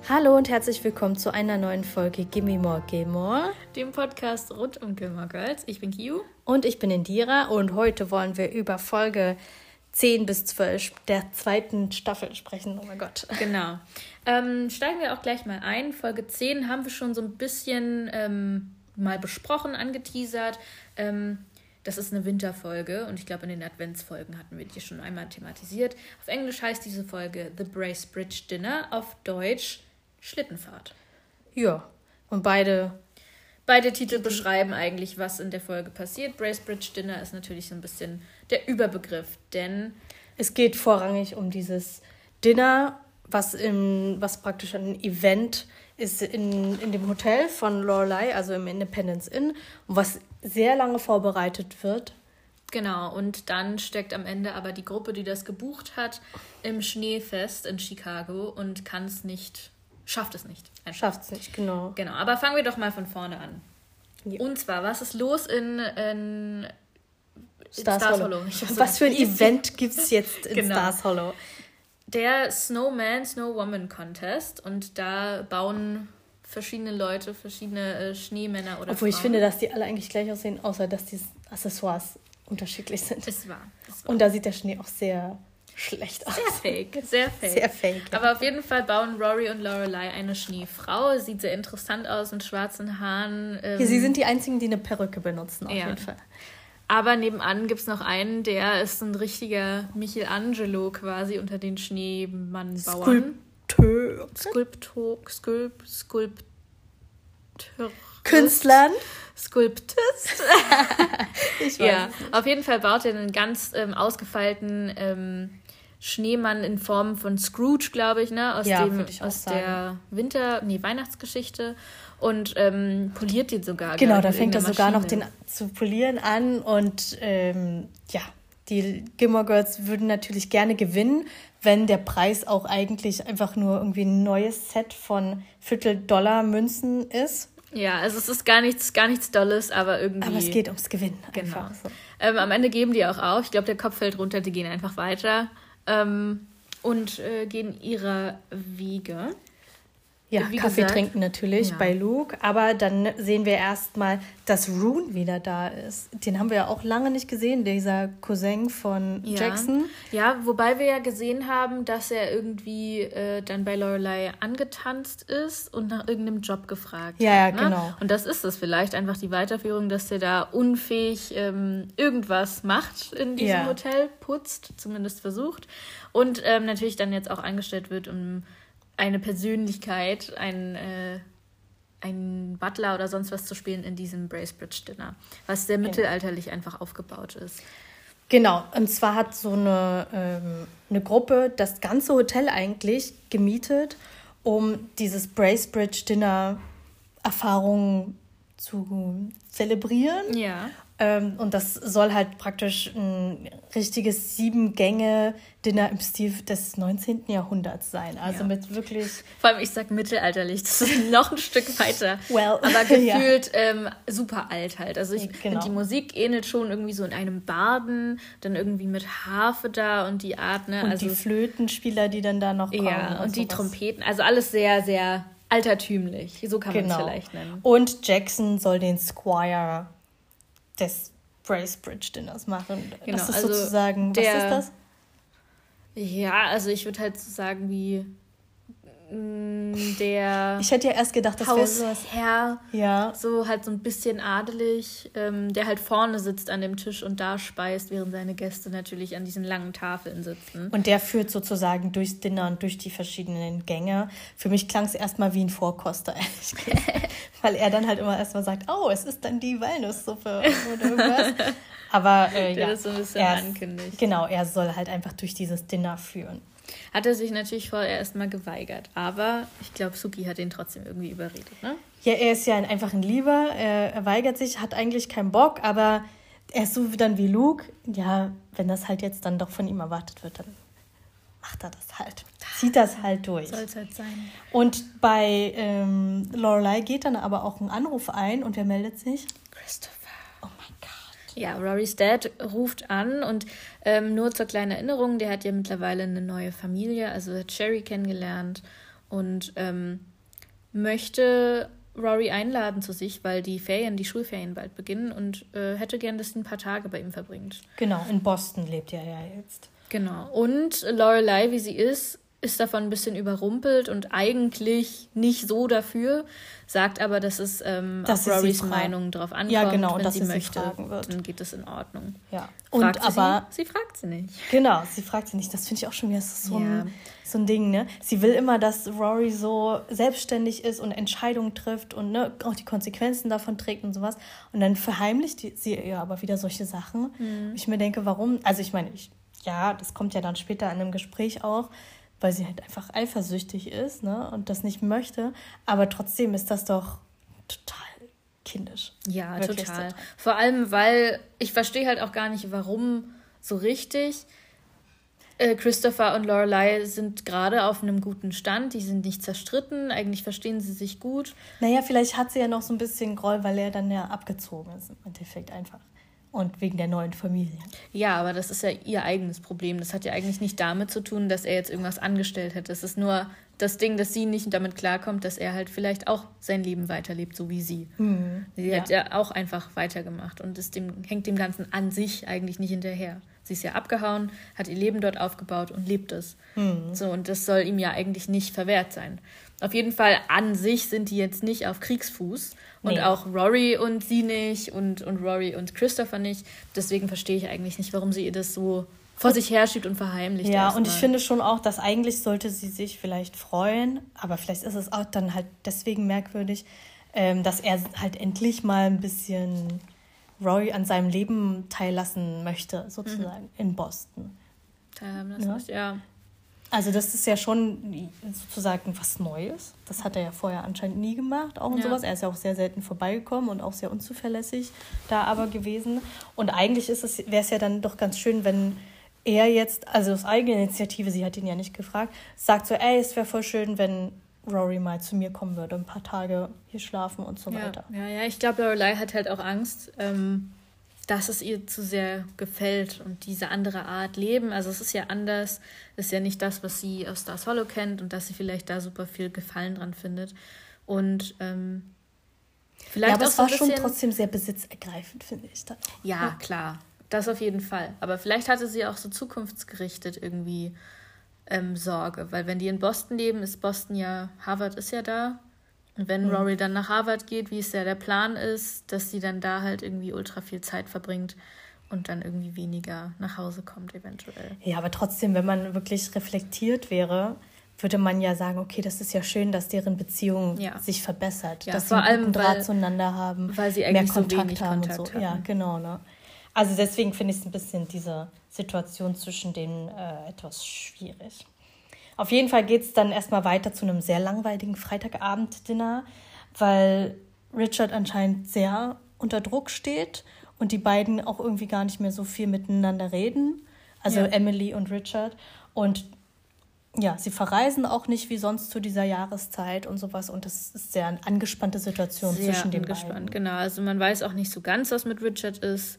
Hallo und herzlich willkommen zu einer neuen Folge Gimme More Gilmore, dem Podcast rund um Gilmore Girls. Ich bin Kiu. Und ich bin Indira und heute wollen wir über Folge 10 bis 12 der zweiten Staffel sprechen. Oh mein Gott. Genau. Steigen wir auch gleich mal ein. Folge 10 haben wir schon so ein bisschen mal besprochen, angeteasert. Das ist eine Winterfolge und ich glaube, in den Adventsfolgen hatten wir die schon einmal thematisiert. Auf Englisch heißt diese Folge The Bracebridge Dinner, auf Deutsch Schlittenfahrt. Ja, und beide Titel beschreiben eigentlich, was in der Folge passiert. Bracebridge Dinner ist natürlich so ein bisschen der Überbegriff, denn es geht vorrangig um dieses Dinner, was praktisch ein Event ist in dem Hotel von Lorelai, also im Independence Inn, was sehr lange vorbereitet wird. Genau, und dann steckt am Ende aber die Gruppe, die das gebucht hat, im Schnee fest in Chicago und schafft es nicht. Schafft es nicht, genau. Genau, aber fangen wir doch mal von vorne an. Ja. Und zwar, was ist los in Stars Hollow? Was für ein Event gibt es jetzt in Stars Hollow? Der Snowman-Snowwoman Contest, und da bauen verschiedene Leute, verschiedene Schneemänner oder Obwohl Frauen. Ich finde, dass die alle eigentlich gleich aussehen, außer dass die Accessoires unterschiedlich sind. Es war. Und da sieht der Schnee auch sehr schlecht aus. Sehr fake. Sehr fake. Ja. Aber auf jeden Fall bauen Rory und Lorelai eine Schneefrau. Sieht sehr interessant aus mit schwarzen Haaren. Ja, sie sind die einzigen, die eine Perücke benutzen, auf jeden Fall. Aber nebenan gibt es noch einen, der ist ein richtiger Michelangelo quasi unter den Schneemannbauern. Künstlern. Sculptist. Ich weiß auf jeden Fall baut er einen ganz ausgefeilten Schneemann in Form von Scrooge, glaube ich, ne? Aus der Weihnachtsgeschichte. Und poliert den sogar. Genau, da fängt er sogar noch den zu polieren an. Und die Gilmore Girls würden natürlich gerne gewinnen, wenn der Preis auch eigentlich einfach nur irgendwie ein neues Set von $Viertel-Dollar-Münzen ist. Ja, also es ist gar nichts Dolles, aber irgendwie... Aber es geht ums Gewinnen. Genau. Einfach so. Am Ende geben die auch auf. Ich glaube, der Kopf fällt runter, die gehen einfach weiter und gehen ihrer Wege. Ja, Kaffee trinken natürlich bei Luke, aber dann sehen wir erstmal, dass Rune wieder da ist. Den haben wir ja auch lange nicht gesehen, dieser Cousin von Jackson. Ja, wobei wir ja gesehen haben, dass er irgendwie dann bei Lorelai angetanzt ist und nach irgendeinem Job gefragt hat. Ja, genau. Und das ist es vielleicht, einfach die Weiterführung, dass der da unfähig irgendwas macht in diesem Hotel, putzt, zumindest versucht. Und natürlich dann jetzt auch eingestellt wird, um eine Persönlichkeit, ein Butler oder sonst was zu spielen in diesem Bracebridge Dinner, was sehr mittelalterlich einfach aufgebaut ist. Genau, und zwar hat so eine Gruppe das ganze Hotel eigentlich gemietet, um dieses Bracebridge Dinner Erfahrung zu zelebrieren. Ja. Und das soll halt praktisch ein richtiges 7-Gänge-Dinner im Stil des 19. Jahrhunderts sein. Also mit wirklich... Vor allem, ich sag mittelalterlich, das ist noch ein Stück weiter. Aber gefühlt super alt halt. Also ich finde, die Musik ähnelt schon irgendwie so in einem Barden, dann irgendwie mit Harfe da und die Art, ne? Und die Flötenspieler, die dann da noch kommen. Ja, und die Trompeten. Also alles sehr, sehr altertümlich. So kann man es vielleicht nennen. Und Jackson soll den Squire des Bracebridge Dinners machen. Genau, das ist sozusagen, was ist das? Ja, also ich würde halt so sagen wie der Ich hätte ja erst gedacht, das wäre sowas. Hausherr, so halt so ein bisschen adelig, der halt vorne sitzt an dem Tisch und da speist, während seine Gäste natürlich an diesen langen Tafeln sitzen. Und der führt sozusagen durchs Dinner und durch die verschiedenen Gänge. Für mich klang es erstmal wie ein Vorkoster, ehrlich gesagt. Weil er dann halt immer erstmal sagt, oh, es ist dann die Walnusssuppe oder irgendwas. Aber der das so ein bisschen ankündigt. Genau, er soll halt einfach durch dieses Dinner führen. Hat er sich natürlich vorher erstmal geweigert. Aber ich glaube, Suki hat ihn trotzdem irgendwie überredet, ne? Ja, er ist ja einfach ein Lieber. Er weigert sich, hat eigentlich keinen Bock. Aber er ist so dann wie Luke. Ja, wenn das halt jetzt dann doch von ihm erwartet wird, dann macht er das halt. Zieht das halt durch. Soll es halt sein. Und bei Lorelai geht dann aber auch ein Anruf ein. Und wer meldet sich? Christopher. Oh mein Gott. Ja, Rorys Dad ruft an und nur zur kleinen Erinnerung, der hat ja mittlerweile eine neue Familie, also hat Sherry kennengelernt und möchte Rory einladen zu sich, weil die Schulferien bald beginnen und hätte gern, dass sie ein paar Tage bei ihm verbringt. Genau, in Boston lebt er ja jetzt. Genau. Und Lorelei, wie sie ist davon ein bisschen überrumpelt und eigentlich nicht so dafür, sagt aber, dass es auf Rorys Meinung drauf ankommt. Ja, genau, und wenn sie möchte, dann geht es in Ordnung. Ja. Sie fragt sie nicht. Genau, sie fragt sie nicht. Das finde ich auch schon wieder so ein Ding, ne? Sie will immer, dass Rory so selbstständig ist und Entscheidungen trifft und ne, auch die Konsequenzen davon trägt und sowas. Und dann verheimlicht sie ihr aber wieder solche Sachen. Ich mir denke, warum? Also ich meine, das kommt ja dann später in einem Gespräch auch, weil sie halt einfach eifersüchtig ist, ne, und das nicht möchte. Aber trotzdem ist das doch total kindisch. Ja, total. Vor allem, weil ich verstehe halt auch gar nicht, warum so richtig. Christopher und Lorelei sind gerade auf einem guten Stand, die sind nicht zerstritten, eigentlich verstehen sie sich gut. Naja, vielleicht hat sie ja noch so ein bisschen Groll, weil er dann ja abgezogen ist, im Endeffekt einfach. Und wegen der neuen Familie. Ja, aber das ist ja ihr eigenes Problem. Das hat ja eigentlich nicht damit zu tun, dass er jetzt irgendwas angestellt hätte. Es ist nur das Ding, dass sie nicht damit klarkommt, dass er halt vielleicht auch sein Leben weiterlebt, so wie sie. Sie hat ja auch einfach weitergemacht und hängt dem Ganzen an sich eigentlich nicht hinterher. Sie ist ja abgehauen, hat ihr Leben dort aufgebaut und lebt es. So, und das soll ihm ja eigentlich nicht verwehrt sein. Auf jeden Fall an sich sind die jetzt nicht auf Kriegsfuß. Und auch Rory und sie nicht und Rory und Christopher nicht. Deswegen verstehe ich eigentlich nicht, warum sie ihr das so vor sich herschiebt und verheimlicht. Ja, und ich finde schon auch, dass eigentlich sollte sie sich vielleicht freuen, aber vielleicht ist es auch dann halt deswegen merkwürdig, dass er halt endlich mal ein bisschen Rory an seinem Leben teillassen möchte, sozusagen, in Boston. Teilhaben lassen, ja. Also das ist ja schon sozusagen was Neues. Das hat er ja vorher anscheinend nie gemacht, auch und sowas. Er ist ja auch sehr selten vorbeigekommen und auch sehr unzuverlässig da aber gewesen. Und eigentlich wäre es ja dann doch ganz schön, wenn er jetzt, also aus eigener Initiative, sie hat ihn ja nicht gefragt, sagt so, es wäre voll schön, wenn Rory mal zu mir kommen würde, ein paar Tage hier schlafen und so weiter. Ja, ich glaube, Lorelei hat halt auch Angst, dass es ihr zu sehr gefällt und diese andere Art Leben, also es ist ja anders, ist ja nicht das, was sie aus Stars Hollow kennt und dass sie vielleicht da super viel Gefallen dran findet und vielleicht aber auch es war schon trotzdem sehr besitzergreifend, finde ich dann. Ja, klar, das auf jeden Fall, aber vielleicht hatte sie auch so zukunftsgerichtet irgendwie Sorge, weil wenn die in Boston leben, ist Boston ja, Harvard ist ja da. Und wenn Rory dann nach Harvard geht, wie es ja der Plan ist, dass sie dann da halt irgendwie ultra viel Zeit verbringt und dann irgendwie weniger nach Hause kommt eventuell. Ja, aber trotzdem, wenn man wirklich reflektiert wäre, würde man ja sagen, okay, das ist ja schön, dass deren Beziehung sich verbessert. Dass sie einen guten Draht zueinander haben, weil sie eigentlich mehr Kontakt so haben und so. Hatten. Ja, genau. Ne? Also deswegen finde ich es ein bisschen diese Situation zwischen denen etwas schwierig. Auf jeden Fall geht es dann erstmal weiter zu einem sehr langweiligen Freitagabend-Dinner, weil Richard anscheinend sehr unter Druck steht und die beiden auch irgendwie gar nicht mehr so viel miteinander reden. Also Emily und Richard. Und ja, sie verreisen auch nicht wie sonst zu dieser Jahreszeit und sowas. Und das ist sehr eine angespannte Situation zwischen den beiden. Genau, also man weiß auch nicht so ganz, was mit Richard ist.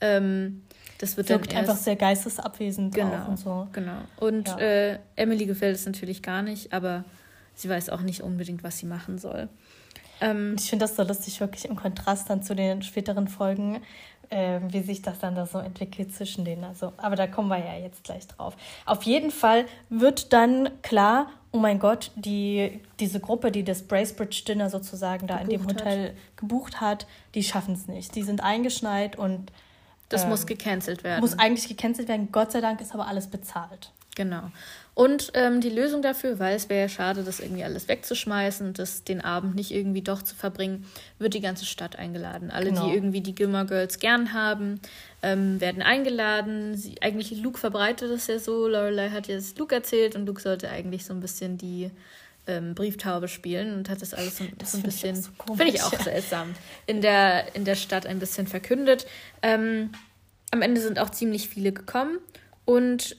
Das wirkt einfach sehr geistesabwesend auch und so. Genau. Und Emily gefällt es natürlich gar nicht, aber sie weiß auch nicht unbedingt, was sie machen soll. Ich finde das so lustig, wirklich im Kontrast dann zu den späteren Folgen, wie sich das dann da so entwickelt zwischen denen. Also, aber da kommen wir ja jetzt gleich drauf. Auf jeden Fall wird dann klar, oh mein Gott, diese Gruppe, die das Bracebridge Dinner sozusagen da in dem Hotel gebucht hat, die schaffen es nicht. Die sind eingeschneit und das muss gecancelt werden. Muss eigentlich gecancelt werden. Gott sei Dank ist aber alles bezahlt. Genau. Und die Lösung dafür, weil es wäre ja schade, das irgendwie alles wegzuschmeißen und den Abend nicht irgendwie doch zu verbringen, wird die ganze Stadt eingeladen. Alle, die irgendwie die Gilmore Girls gern haben, werden eingeladen. Eigentlich Luke verbreitet das ja so. Lorelei hat jetzt Luke erzählt und Luke sollte eigentlich so ein bisschen die Brieftaube spielen und hat das alles so ein bisschen, finde ich auch seltsam, in der Stadt ein bisschen verkündet. Am Ende sind auch ziemlich viele gekommen und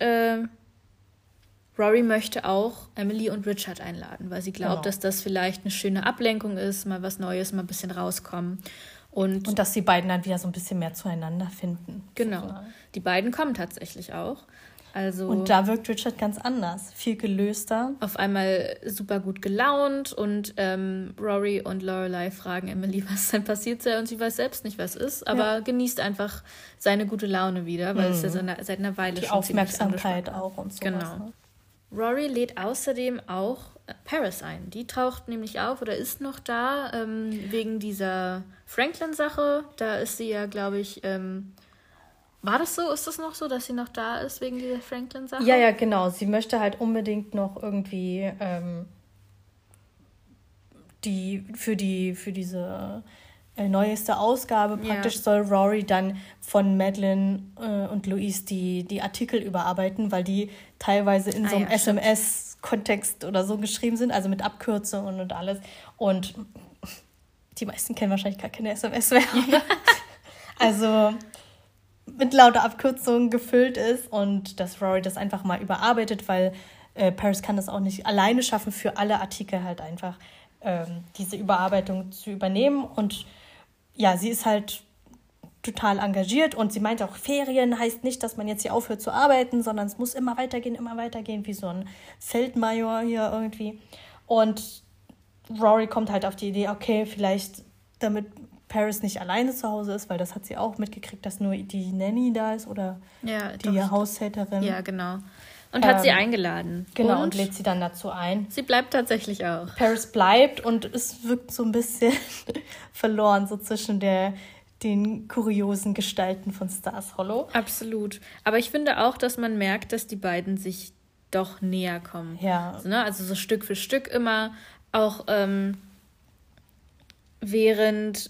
Rory möchte auch Emily und Richard einladen, weil sie glaubt, dass das vielleicht eine schöne Ablenkung ist, mal was Neues, mal ein bisschen rauskommen. Und dass die beiden dann wieder so ein bisschen mehr zueinander finden. Genau. Die beiden kommen tatsächlich auch. Also und da wirkt Richard ganz anders, viel gelöster. Auf einmal super gut gelaunt und Rory und Lorelai fragen Emily, was denn passiert sei, und sie weiß selbst nicht, was ist, aber genießt einfach seine gute Laune wieder, weil es ja seit einer Weile die schon Aufmerksamkeit auch und so. Genau. Ne? Rory lädt außerdem auch Paris ein. Die taucht nämlich auf oder ist noch da, wegen dieser Franklin-Sache. Da ist sie ja, glaube ich, war das so? Ist das noch so, dass sie noch da ist wegen dieser Franklin-Sache? Ja, genau. Sie möchte halt unbedingt noch irgendwie für diese neueste Ausgabe praktisch soll Rory dann von Madeline und Louise die Artikel überarbeiten, weil die teilweise in so einem SMS-Kontext oder so geschrieben sind, also mit Abkürzungen und alles. Und die meisten kennen wahrscheinlich gar keine SMS mehr. Also mit lauter Abkürzungen gefüllt ist und dass Rory das einfach mal überarbeitet, weil Paris kann das auch nicht alleine schaffen, für alle Artikel halt einfach diese Überarbeitung zu übernehmen. Und ja, sie ist halt total engagiert und sie meint auch, Ferien heißt nicht, dass man jetzt hier aufhört zu arbeiten, sondern es muss immer weitergehen, wie so ein Feldmajor hier irgendwie. Und Rory kommt halt auf die Idee, okay, vielleicht damit Paris nicht alleine zu Hause ist, weil das hat sie auch mitgekriegt, dass nur die Nanny da ist oder die Haushälterin. Ja, genau. Und hat sie eingeladen. Genau, und lädt sie dann dazu ein. Sie bleibt tatsächlich auch. Paris bleibt und es wirkt so ein bisschen verloren, so zwischen den kuriosen Gestalten von Stars Hollow. Absolut. Aber ich finde auch, dass man merkt, dass die beiden sich doch näher kommen. Ja. Also, ne? Also so Stück für Stück immer, auch während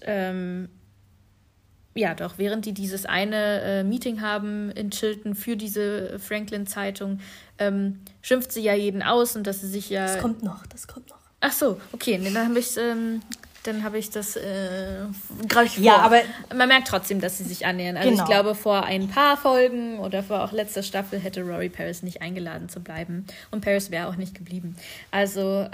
die dieses eine Meeting haben in Chilton für diese Franklin-Zeitung, schimpft sie ja jeden aus und dass sie sich ja... Das kommt noch. Ach so, okay, nee, dann habe ich das gerade vor. Ja, aber man merkt trotzdem, dass sie sich annähern. Also ich glaube, vor ein paar Folgen oder vor auch letzter Staffel hätte Rory Paris nicht eingeladen zu bleiben. Und Paris wäre auch nicht geblieben. Also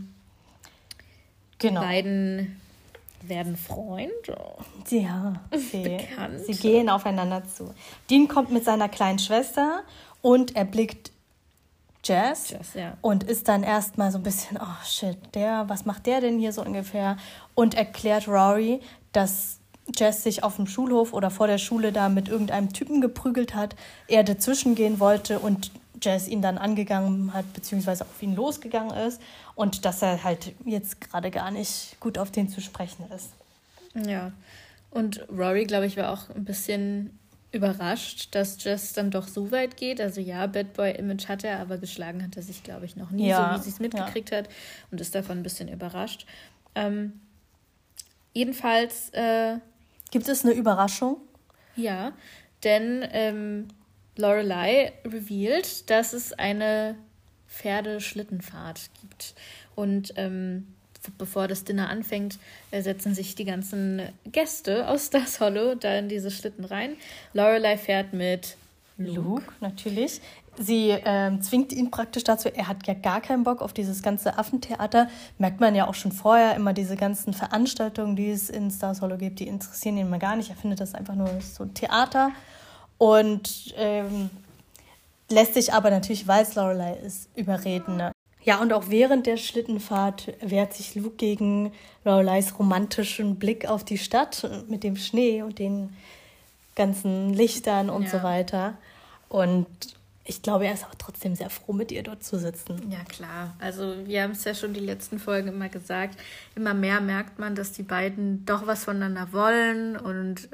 die beiden werden Freund. Ja, sie gehen aufeinander zu. Dean kommt mit seiner kleinen Schwester und erblickt Jazz und ist dann erstmal so ein bisschen, oh shit, was macht der denn hier so ungefähr? Und erklärt Rory, dass Jazz sich auf dem Schulhof oder vor der Schule da mit irgendeinem Typen geprügelt hat, er dazwischen gehen wollte und Jazz ihn dann angegangen hat, beziehungsweise auf ihn losgegangen ist und dass er halt jetzt gerade gar nicht gut auf den zu sprechen ist. Ja, und Rory, glaube ich, war auch ein bisschen überrascht, dass Jess dann doch so weit geht. Also ja, Bad Boy-Image hat er, aber geschlagen hat er sich, glaube ich, noch nie, so wie sie es mitgekriegt hat und ist davon ein bisschen überrascht. Jedenfalls... Gibt es eine Überraschung? Ja, denn Lorelai revealed, dass es eine Pferdeschlittenfahrt gibt. Und bevor das Dinner anfängt, setzen sich die ganzen Gäste aus Stars Hollow da in diese Schlitten rein. Lorelai fährt mit Luke, natürlich. Sie zwingt ihn praktisch dazu, er hat ja gar keinen Bock auf dieses ganze Affentheater. Merkt man ja auch schon vorher, immer diese ganzen Veranstaltungen, die es in Stars Hollow gibt, die interessieren ihn mal gar nicht. Er findet das einfach nur so ein Theater. Und lässt sich aber natürlich, weil es Lorelai ist, überreden. Ne? Ja, und auch während der Schlittenfahrt wehrt sich Luke gegen Loreleis romantischen Blick auf die Stadt mit dem Schnee und den ganzen Lichtern und so weiter. Und ich glaube, er ist aber trotzdem sehr froh, mit ihr dort zu sitzen. Ja, klar. Also wir haben es ja schon die letzten Folgen immer gesagt. Immer mehr merkt man, dass die beiden doch was voneinander wollen. Und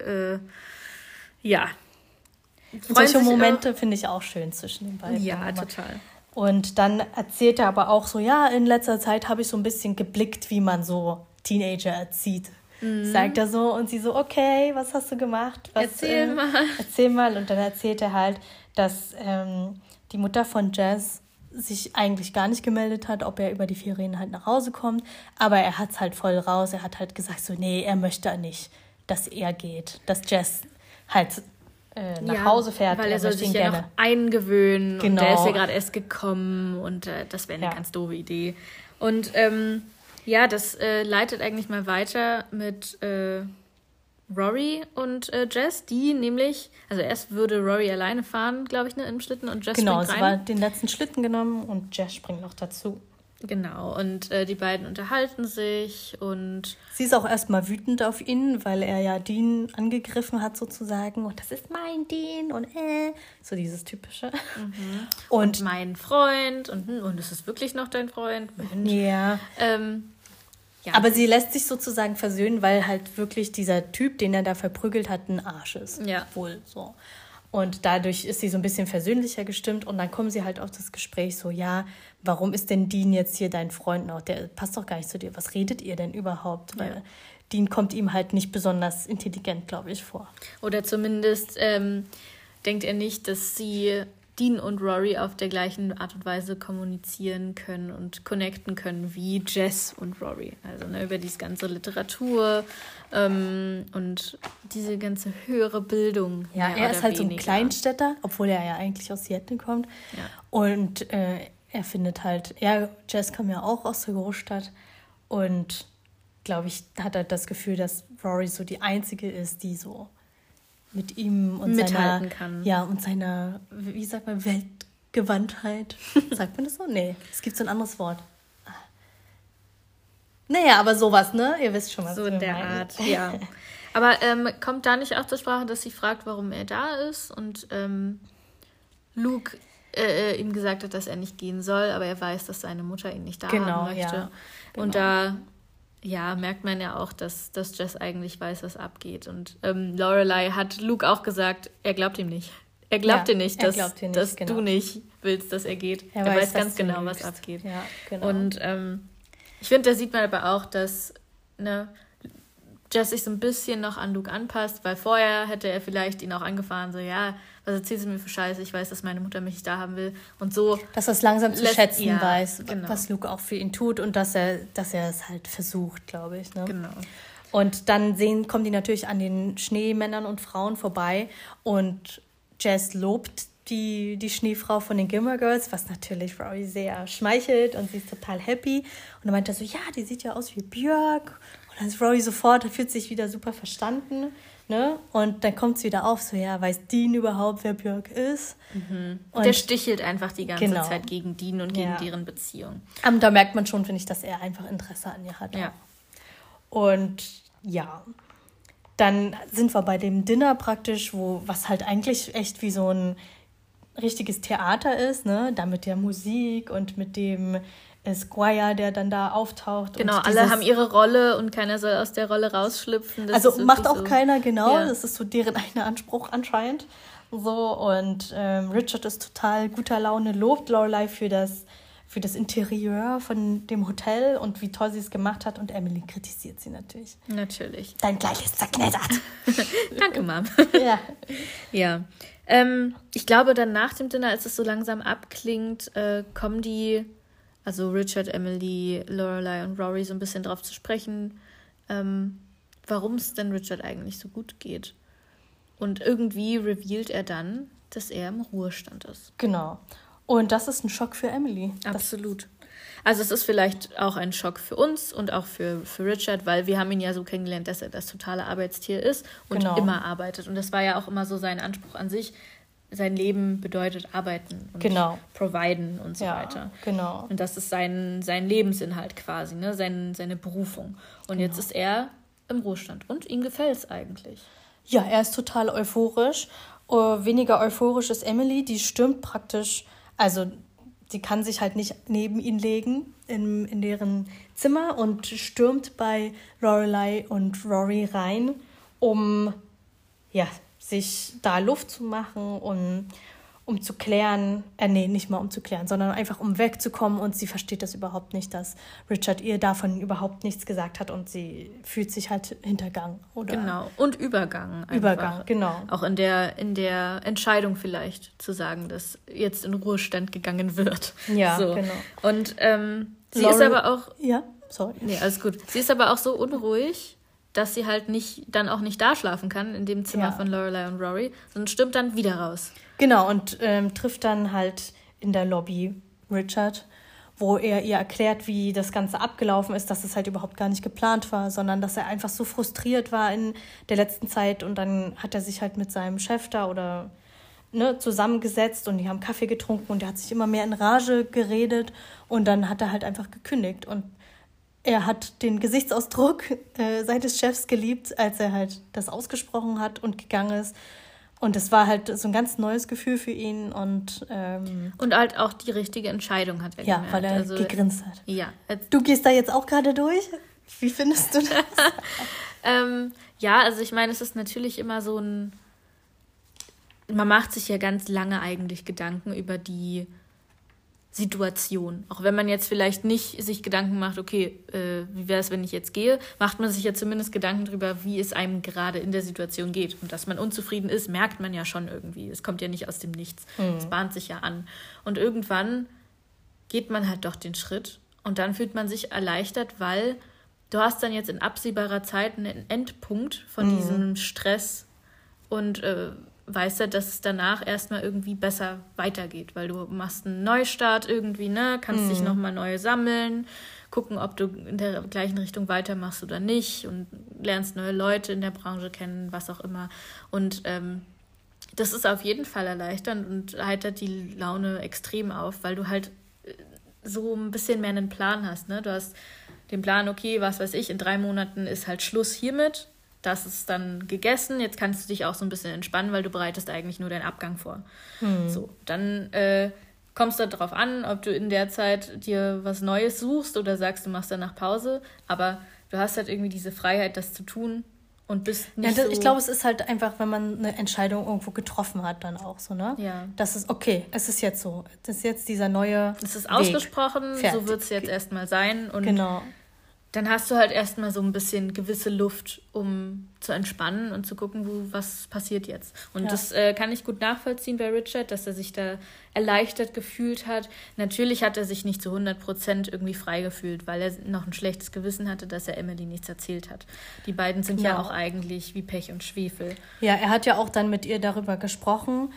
solche Momente finde ich auch schön zwischen den beiden. Ja, total. Und dann erzählt er aber auch so, ja, in letzter Zeit habe ich so ein bisschen geblickt, wie man so Teenager erzieht. Sagt er so und sie so, okay, was hast du gemacht? Erzähl mal. Und dann erzählt er halt, dass die Mutter von Jazz sich eigentlich gar nicht gemeldet hat, ob er über die Ferien halt nach Hause kommt. Aber er hat es halt voll raus. Er hat halt gesagt so, nee, er möchte nicht, dass er geht. Dass Jazz halt nach Hause fährt. Weil er soll sich ja noch eingewöhnen. Genau. Und der ist ja gerade erst gekommen und das wäre eine ganz doofe Idee. Und das leitet eigentlich mal weiter mit Rory und Jess, die nämlich, also erst würde Rory alleine fahren, glaube ich, ne, im Schlitten und Jess springt rein. Genau, sie war den letzten Schlitten genommen und Jess springt noch dazu. Genau, und die beiden unterhalten sich und... Sie ist auch erstmal wütend auf ihn, weil er ja Dean angegriffen hat sozusagen. Und das ist mein Dean und so dieses Typische. Und mein Freund und es ist wirklich noch dein Freund. Mensch. Ja. Ja. Aber sie lässt sich sozusagen versöhnen, weil halt wirklich dieser Typ, den er da verprügelt hat, ein Arsch ist. Ja. Wohl so. Und dadurch ist sie so ein bisschen versöhnlicher gestimmt und dann kommen sie halt auf das Gespräch so, ja, warum ist denn Dean jetzt hier dein Freund noch? Der passt doch gar nicht zu dir. Was redet ihr denn überhaupt? Weil Dean kommt ihm halt nicht besonders intelligent, glaube ich, vor. Oder zumindest denkt er nicht, dass sie Dean und Rory auf der gleichen Art und Weise kommunizieren können und connecten können wie Jess und Rory. Also über diese ganze Literatur und diese ganze höhere Bildung. Ja, er ist halt so ein Kleinstädter, obwohl er ja eigentlich aus Seattle kommt. Ja. Und er findet halt, Jess kam ja auch aus der Großstadt und, glaube ich, hat er das Gefühl, dass Rory so die Einzige ist, die so mit ihm und mithalten kann. Ja, und seiner, wie sagt man, Weltgewandtheit. Sagt man das so? Nee, es gibt so ein anderes Wort. Naja, aber sowas, ne? Ihr wisst schon, was so in der Art, ja. Aber kommt da nicht auch zur Sprache, dass sie fragt, warum er da ist und Luke ihm gesagt hat, dass er nicht gehen soll, aber er weiß, dass seine Mutter ihn nicht da haben möchte. Ja, genau. Und da merkt man ja auch, dass Jess eigentlich weiß, was abgeht. Und Lorelei hat Luke auch gesagt, er glaubt ihm nicht. Er glaubt dir nicht, dass du nicht willst, dass er geht. Er weiß ganz genau, was abgeht. Ja, genau. Und ich finde, da sieht man aber auch, dass Jess sich so ein bisschen noch an Luke anpasst, weil vorher hätte er vielleicht ihn auch angefahren, so, ja, was erzählst du mir für Scheiße? Ich weiß, dass meine Mutter mich nicht da haben will. Und so. Dass er es langsam zu schätzen weiß, genau. Was Luke auch für ihn tut und dass er es halt versucht, glaube ich. Ne? Genau. Und dann kommen die natürlich an den Schneemännern und Frauen vorbei und Jess lobt die Schneefrau von den Gilmore Girls, was natürlich Rory sehr schmeichelt und sie ist total happy. Und dann meint er so, ja, die sieht ja aus wie Björk. Und dann ist Rory sofort, er fühlt sich wieder super verstanden. Ne? Und dann kommt es wieder auf, so, ja, weiß Dean überhaupt, wer Björk ist? Mhm. Und der stichelt einfach die ganze Zeit gegen Dean und gegen deren Beziehung. Aber da merkt man schon, finde ich, dass er einfach Interesse an ihr hat. Ja. Und ja, dann sind wir bei dem Dinner praktisch, was halt eigentlich echt wie so ein richtiges Theater ist, ne? Da mit der Musik und mit dem Squire, der dann da auftaucht. Genau, und alle haben ihre Rolle und keiner soll aus der Rolle rausschlüpfen. Das also macht auch so keiner, genau. Ja. Das ist so deren eigener Anspruch anscheinend. So, und Richard ist total guter Laune, lobt Lorelei für das Interieur von dem Hotel und wie toll sie es gemacht hat. Und Emily kritisiert sie natürlich. Natürlich. Dein Kleid ist zerknittert. Danke, Mom. Ja. Ja. Ich glaube, dann nach dem Dinner, als es so langsam abklingt, kommen die, also Richard, Emily, Lorelei und Rory, so ein bisschen drauf zu sprechen, warum es denn Richard eigentlich so gut geht. Und irgendwie revealt er dann, dass er im Ruhestand ist. Genau. Und das ist ein Schock für Emily. Absolut. Also es ist vielleicht auch ein Schock für uns und auch für Richard, weil wir haben ihn ja so kennengelernt, dass er das totale Arbeitstier ist und immer arbeitet. Und das war ja auch immer so sein Anspruch an sich. Sein Leben bedeutet arbeiten und providen und so weiter. Genau. Und das ist sein Lebensinhalt quasi, ne? Seine Berufung. Und jetzt ist er im Ruhestand und ihm gefällt es eigentlich. Ja, er ist total euphorisch. Weniger euphorisch ist Emily, die stürmt praktisch, also sie kann sich halt nicht neben ihn legen in deren Zimmer und stürmt bei Lorelei und Rory rein, um sich da Luft zu machen und um zu klären, nicht mal um zu klären, sondern einfach um wegzukommen und sie versteht das überhaupt nicht, dass Richard ihr davon überhaupt nichts gesagt hat und sie fühlt sich halt hintergangen. Oder genau, und Übergang. Übergang, genau. Auch in der Entscheidung vielleicht zu sagen, dass jetzt in Ruhestand gegangen wird. Ja, so. Genau. Und sie ist aber auch... Ja, sorry. Nee, alles gut. Sie ist aber auch so unruhig, dass sie halt dann auch nicht da schlafen kann in dem Zimmer von Lorelei und Rory, sondern stürmt dann wieder raus. Genau, und trifft dann halt in der Lobby Richard, wo er ihr erklärt, wie das Ganze abgelaufen ist, dass es halt überhaupt gar nicht geplant war, sondern dass er einfach so frustriert war in der letzten Zeit und dann hat er sich halt mit seinem Chef da oder zusammengesetzt und die haben Kaffee getrunken und der hat sich immer mehr in Rage geredet und dann hat er halt einfach gekündigt und er hat den Gesichtsausdruck seines Chefs geliebt, als er halt das ausgesprochen hat und gegangen ist. Und es war halt so ein ganz neues Gefühl für ihn. Und halt auch die richtige Entscheidung hat er gemerkt. Ja, weil er gegrinst hat. Ja. Du gehst da jetzt auch gerade durch? Wie findest du das? Ja, also ich meine, es ist natürlich immer so ein... Man macht sich ja ganz lange eigentlich Gedanken über die Situation. Auch wenn man jetzt vielleicht nicht sich Gedanken macht, okay, wie wäre es, wenn ich jetzt gehe, macht man sich ja zumindest Gedanken darüber, wie es einem gerade in der Situation geht. Und dass man unzufrieden ist, merkt man ja schon irgendwie. Es kommt ja nicht aus dem Nichts. Es bahnt sich ja an. Und irgendwann geht man halt doch den Schritt und dann fühlt man sich erleichtert, weil du hast dann jetzt in absehbarer Zeit einen Endpunkt von diesem Stress und weißt du, dass es danach erstmal irgendwie besser weitergeht, weil du machst einen Neustart irgendwie, kannst dich nochmal neu sammeln, gucken, ob du in der gleichen Richtung weitermachst oder nicht und lernst neue Leute in der Branche kennen, was auch immer. Und das ist auf jeden Fall erleichternd und heitert die Laune extrem auf, weil du halt so ein bisschen mehr einen Plan hast. Du hast den Plan, okay, was weiß ich, in 3 Monaten ist halt Schluss hiermit. Das ist dann gegessen, jetzt kannst du dich auch so ein bisschen entspannen, weil du bereitest eigentlich nur deinen Abgang vor. So, dann kommst du darauf an, ob du in der Zeit dir was Neues suchst oder sagst, du machst danach Pause. Aber du hast halt irgendwie diese Freiheit, das zu tun und bist nicht so... Ich glaube, es ist halt einfach, wenn man eine Entscheidung irgendwo getroffen hat, dann auch so, Ja. Das ist okay, es ist jetzt so. Das ist jetzt dieser neue Es ist Weg. ausgesprochen, so wird es jetzt erstmal sein. Und genau. Dann hast du halt erstmal so ein bisschen gewisse Luft, um zu entspannen und zu gucken, was passiert jetzt. Und das kann ich gut nachvollziehen bei Richard, dass er sich da erleichtert gefühlt hat. Natürlich hat er sich nicht zu 100% irgendwie frei gefühlt, weil er noch ein schlechtes Gewissen hatte, dass er Emily nichts erzählt hat. Die beiden sind ja auch eigentlich wie Pech und Schwefel. Ja, er hat ja auch dann mit ihr darüber gesprochen,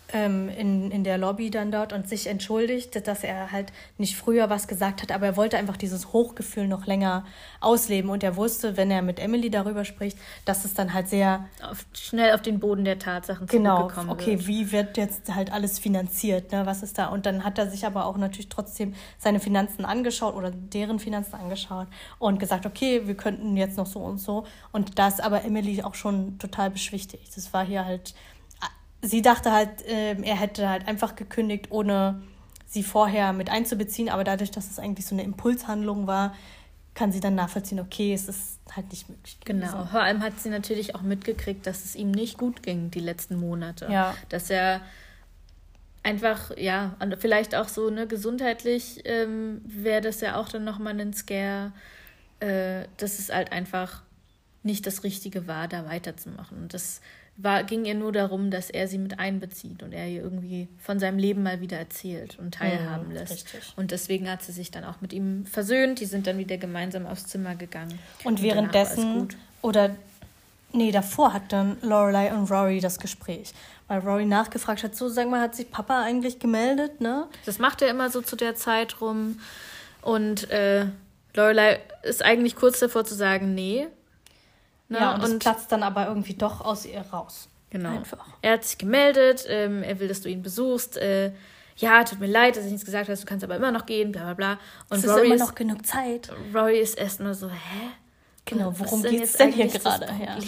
in der Lobby dann dort und sich entschuldigt, dass er halt nicht früher was gesagt hat, aber er wollte einfach dieses Hochgefühl noch länger ausleben und er wusste, wenn er mit Emily darüber spricht, dass es dann halt sehr... schnell auf den Boden der Tatsachen zurückgekommen wird. Okay, wie wird jetzt halt alles finanziert, was ist da? Und dann hat er sich aber auch natürlich trotzdem seine Finanzen angeschaut oder deren Finanzen angeschaut und gesagt, okay, wir könnten jetzt noch so und so und da ist aber Emily auch schon total beschwichtigt. Das war hier halt... Sie dachte halt, er hätte halt einfach gekündigt, ohne sie vorher mit einzubeziehen. Aber dadurch, dass es eigentlich so eine Impulshandlung war, kann sie dann nachvollziehen, okay, es ist halt nicht möglich gewesen. Genau, vor allem hat sie natürlich auch mitgekriegt, dass es ihm nicht gut ging die letzten Monate. Ja. Dass er einfach, vielleicht auch so gesundheitlich wäre das ja auch dann nochmal ein Scare, dass es halt einfach nicht das Richtige war, da weiterzumachen. Und das ging ihr nur darum, dass er sie mit einbezieht und er ihr irgendwie von seinem Leben mal wieder erzählt und teilhaben lässt. Richtig. Und deswegen hat sie sich dann auch mit ihm versöhnt. Die sind dann wieder gemeinsam aufs Zimmer gegangen. Und währenddessen, davor hat dann Lorelai und Rory das Gespräch. Weil Rory nachgefragt hat, so sag mal, hat sich Papa eigentlich gemeldet, ne? Das macht er immer so zu der Zeit rum. Und Lorelai ist eigentlich kurz davor zu sagen, nee. Ja, und es platzt dann aber irgendwie doch aus ihr raus. Genau. Einfach. Er hat sich gemeldet, er will, dass du ihn besuchst. Tut mir leid, dass ich nichts gesagt habe, du kannst aber immer noch gehen, bla bla bla. Und es ist immer noch genug Zeit. Rory ist erst nur so, hä? Genau, worum geht's denn hier gerade? Ja.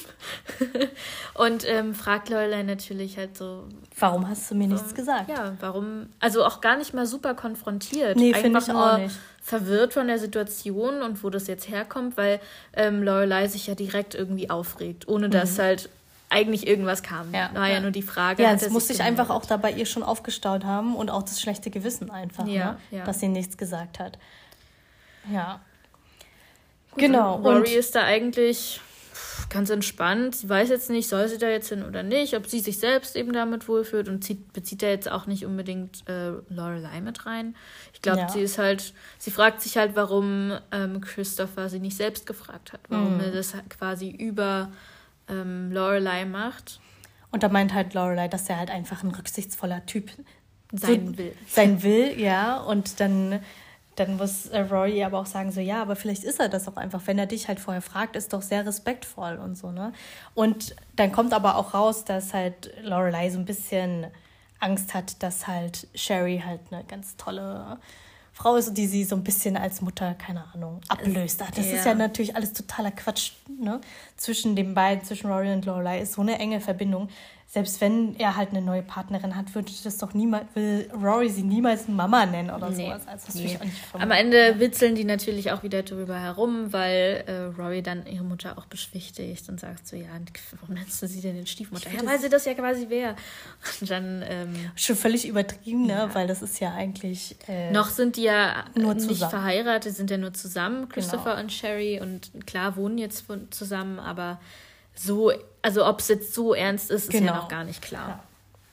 Und fragt Lorelai natürlich halt so... Warum hast du mir nichts gesagt? Ja, warum... Also auch gar nicht mal super konfrontiert. Nee, finde ich auch nicht. Verwirrt von der Situation und wo das jetzt herkommt, weil Lorelai sich ja direkt irgendwie aufregt, ohne dass halt eigentlich irgendwas kam. Ja, war ja nur die Frage. Ja, es muss sich einfach auch da bei ihr schon aufgestaut haben und auch das schlechte Gewissen einfach, dass sie nichts gesagt hat. Ja. Gut, genau. Rory ist da eigentlich ganz entspannt. Sie weiß jetzt nicht, soll sie da jetzt hin oder nicht, ob sie sich selbst eben damit wohlfühlt und bezieht da jetzt auch nicht unbedingt Lorelai mit rein. Ich glaube, sie fragt sich halt, warum Christopher sie nicht selbst gefragt hat, warum er das quasi über Lorelai macht. Und da meint halt Lorelai, dass er halt einfach ein rücksichtsvoller Typ Sein will, ja. Und dann muss Rory aber auch sagen, so, ja, aber vielleicht ist er das auch einfach. Wenn er dich halt vorher fragt, ist doch sehr respektvoll und so, ne? Und dann kommt aber auch raus, dass halt Lorelai so ein bisschen Angst hat, dass halt Sherry halt eine ganz tolle Frau ist, die sie so ein bisschen als Mutter, keine Ahnung, ablöst. Das ist ja natürlich alles totaler Quatsch, ne? Zwischen den beiden, zwischen Rory und Lorelai ist so eine enge Verbindung. Selbst wenn er halt eine neue Partnerin hat, will Rory sie niemals Mama nennen oder sowas. Also das will ich auch nicht am Ende witzeln die natürlich auch wieder darüber herum, weil Rory dann ihre Mutter auch beschwichtigt und sagt so, ja, warum nennst du sie denn den Stiefmutter? Ja, weil sie das ja quasi wäre. Und dann schon völlig übertrieben, ne? Weil das ist ja eigentlich noch sind die ja nur nicht zusammen. Verheiratet, sind ja nur zusammen, Christopher und Sherry, und klar wohnen jetzt zusammen, aber so, also ob es jetzt so ernst ist, ist ja noch gar nicht klar. Ja.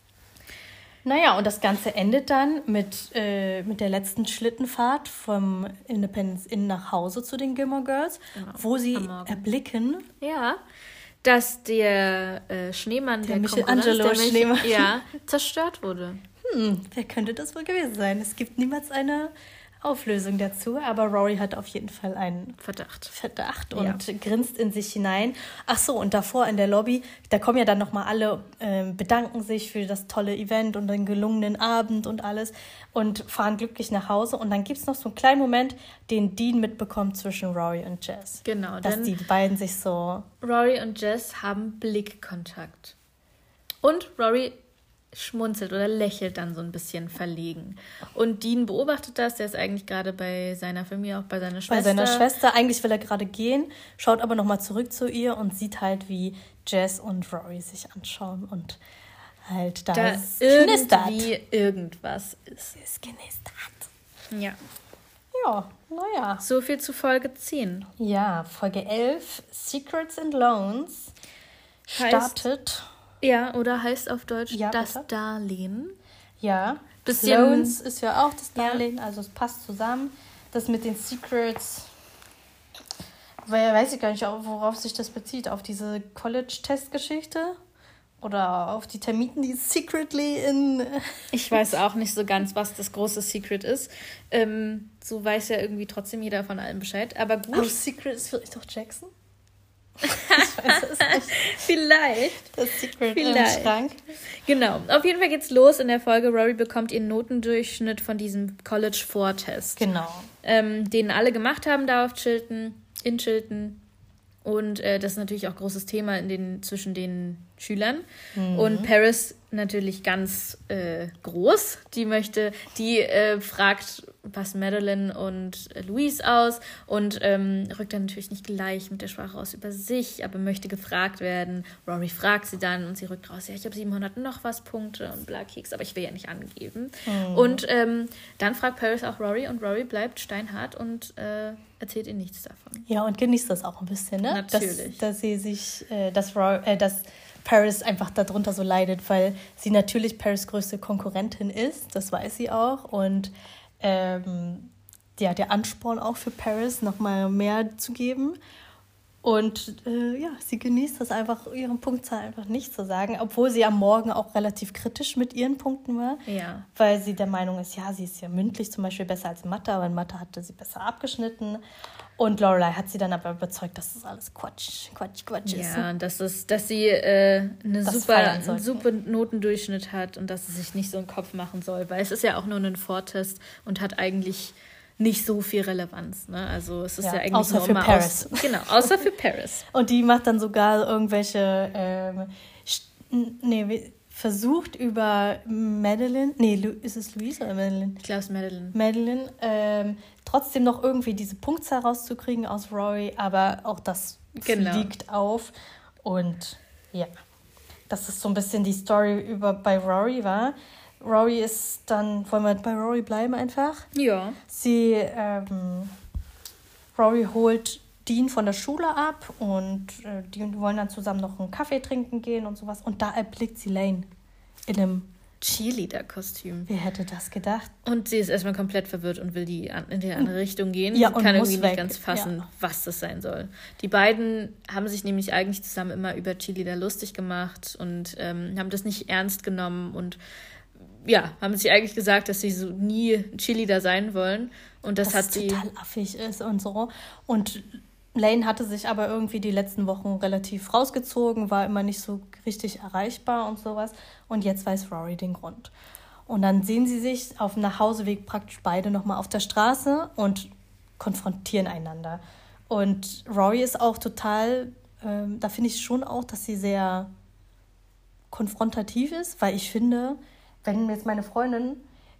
Naja, und das Ganze endet dann mit der letzten Schlittenfahrt vom Independence Inn nach Hause zu den Gilmore Girls, wo sie erblicken, dass der Schneemann, der Michelangelo Schneemann, zerstört wurde. Wer könnte das wohl gewesen sein? Es gibt niemals eine Auflösung dazu, aber Rory hat auf jeden Fall einen Verdacht und grinst in sich hinein. Ach so, und davor in der Lobby, da kommen ja dann nochmal alle, bedanken sich für das tolle Event und den gelungenen Abend und alles und fahren glücklich nach Hause. Und dann gibt es noch so einen kleinen Moment, den Dean mitbekommt zwischen Rory und Jess. Genau. Dass die beiden sich so... Rory und Jess haben Blickkontakt. Und Rory schmunzelt oder lächelt dann so ein bisschen verlegen. Und Dean beobachtet das, der ist eigentlich gerade bei seiner Familie, auch bei seiner Schwester. Bei seiner Schwester, eigentlich will er gerade gehen, schaut aber nochmal zurück zu ihr und sieht halt, wie Jess und Rory sich anschauen und halt da irgendwie irgendwas ist. Es knistert. Ja. Ja, naja. So viel zu Folge 10. Ja, Folge 11, Secrets and Loans, startet... Ja, oder heißt auf Deutsch das bitte? Darlehen. Ja, Loans ist ja auch das Darlehen, also es passt zusammen. Das mit den Secrets, weiß ich gar nicht, worauf sich das bezieht. Auf diese College-Test-Geschichte? Oder auf die Termiten, die secretly in... Ich weiß auch nicht so ganz, was das große Secret ist. So weiß ja irgendwie trotzdem jeder von allem Bescheid. Aber gut. Oh, Secret ist vielleicht doch Jackson? Ich weiß es nicht. Vielleicht. Das Secret im Schrank. Genau. Auf jeden Fall geht's los in der Folge. Rory bekommt ihren Notendurchschnitt von diesem College-Vortest. Genau. Den alle gemacht haben da auf Chilton. Und das ist natürlich auch großes Thema zwischen den Schülern. Und Paris natürlich ganz groß. Die fragt, was Madeline und Louise aus und rückt dann natürlich nicht gleich mit der Sprache aus über sich, aber möchte gefragt werden. Rory fragt sie dann und sie rückt raus, ja, ich habe 700 noch was Punkte und bla Keks, aber ich will ja nicht angeben. Und dann fragt Paris auch Rory und Rory bleibt steinhart und erzählt ihr nichts davon. Ja, und genießt das auch ein bisschen, ne? Natürlich. Dass sie sich, dass Paris einfach darunter so leidet, weil sie natürlich Paris' größte Konkurrentin ist, das weiß sie auch. Und der Ansporn auch für Paris, nochmal mehr zu geben. Und sie genießt das einfach, ihren Punktzahl einfach nicht zu sagen, obwohl sie am Morgen auch relativ kritisch mit ihren Punkten war. Ja. Weil sie der Meinung ist, ja, sie ist ja mündlich zum Beispiel besser als in Mathe, aber in Mathe hatte sie besser abgeschnitten. Und Lorelai hat sie dann aber überzeugt, dass das alles Quatsch ist. Ja, und dass sie einen super Notendurchschnitt hat und dass sie sich nicht so einen Kopf machen soll, weil es ist ja auch nur ein Vortest und hat eigentlich nicht so viel Relevanz. Ne? Also es ist ja eigentlich außer für Paris. Genau, außer für Paris. Und die macht dann sogar irgendwelche versucht über Madeline, ist es Louise oder Madeline? Ich glaube, es ist Madeline. Madeline, trotzdem noch irgendwie diese Punktzahl rauszukriegen aus Rory, aber auch das fliegt auf. Und ja, das ist so ein bisschen die Story bei Rory war. Rory ist dann, wollen wir bei Rory bleiben einfach? Ja. Rory holt Dean von der Schule ab und die wollen dann zusammen noch einen Kaffee trinken gehen und sowas. Und da erblickt sie Lane in einem Cheerleader-Kostüm. Wer hätte das gedacht? Und sie ist erstmal komplett verwirrt und will in die andere Richtung gehen. Ja, sie und kann muss irgendwie nicht weg. ganz fassen, was das sein soll. Die beiden haben sich nämlich eigentlich zusammen immer über Cheerleader lustig gemacht und haben das nicht ernst genommen und haben sie eigentlich gesagt, dass sie so nie Cheerleader sein wollen. Und das hat sie... total affig ist und so. Und Lane hatte sich aber irgendwie die letzten Wochen relativ rausgezogen, war immer nicht so richtig erreichbar und sowas. Und jetzt weiß Rory den Grund. Und dann sehen sie sich auf dem Nachhauseweg praktisch beide nochmal auf der Straße und konfrontieren einander. Und Rory ist auch total, da finde ich schon auch, dass sie sehr konfrontativ ist, weil ich finde, wenn jetzt meine Freundin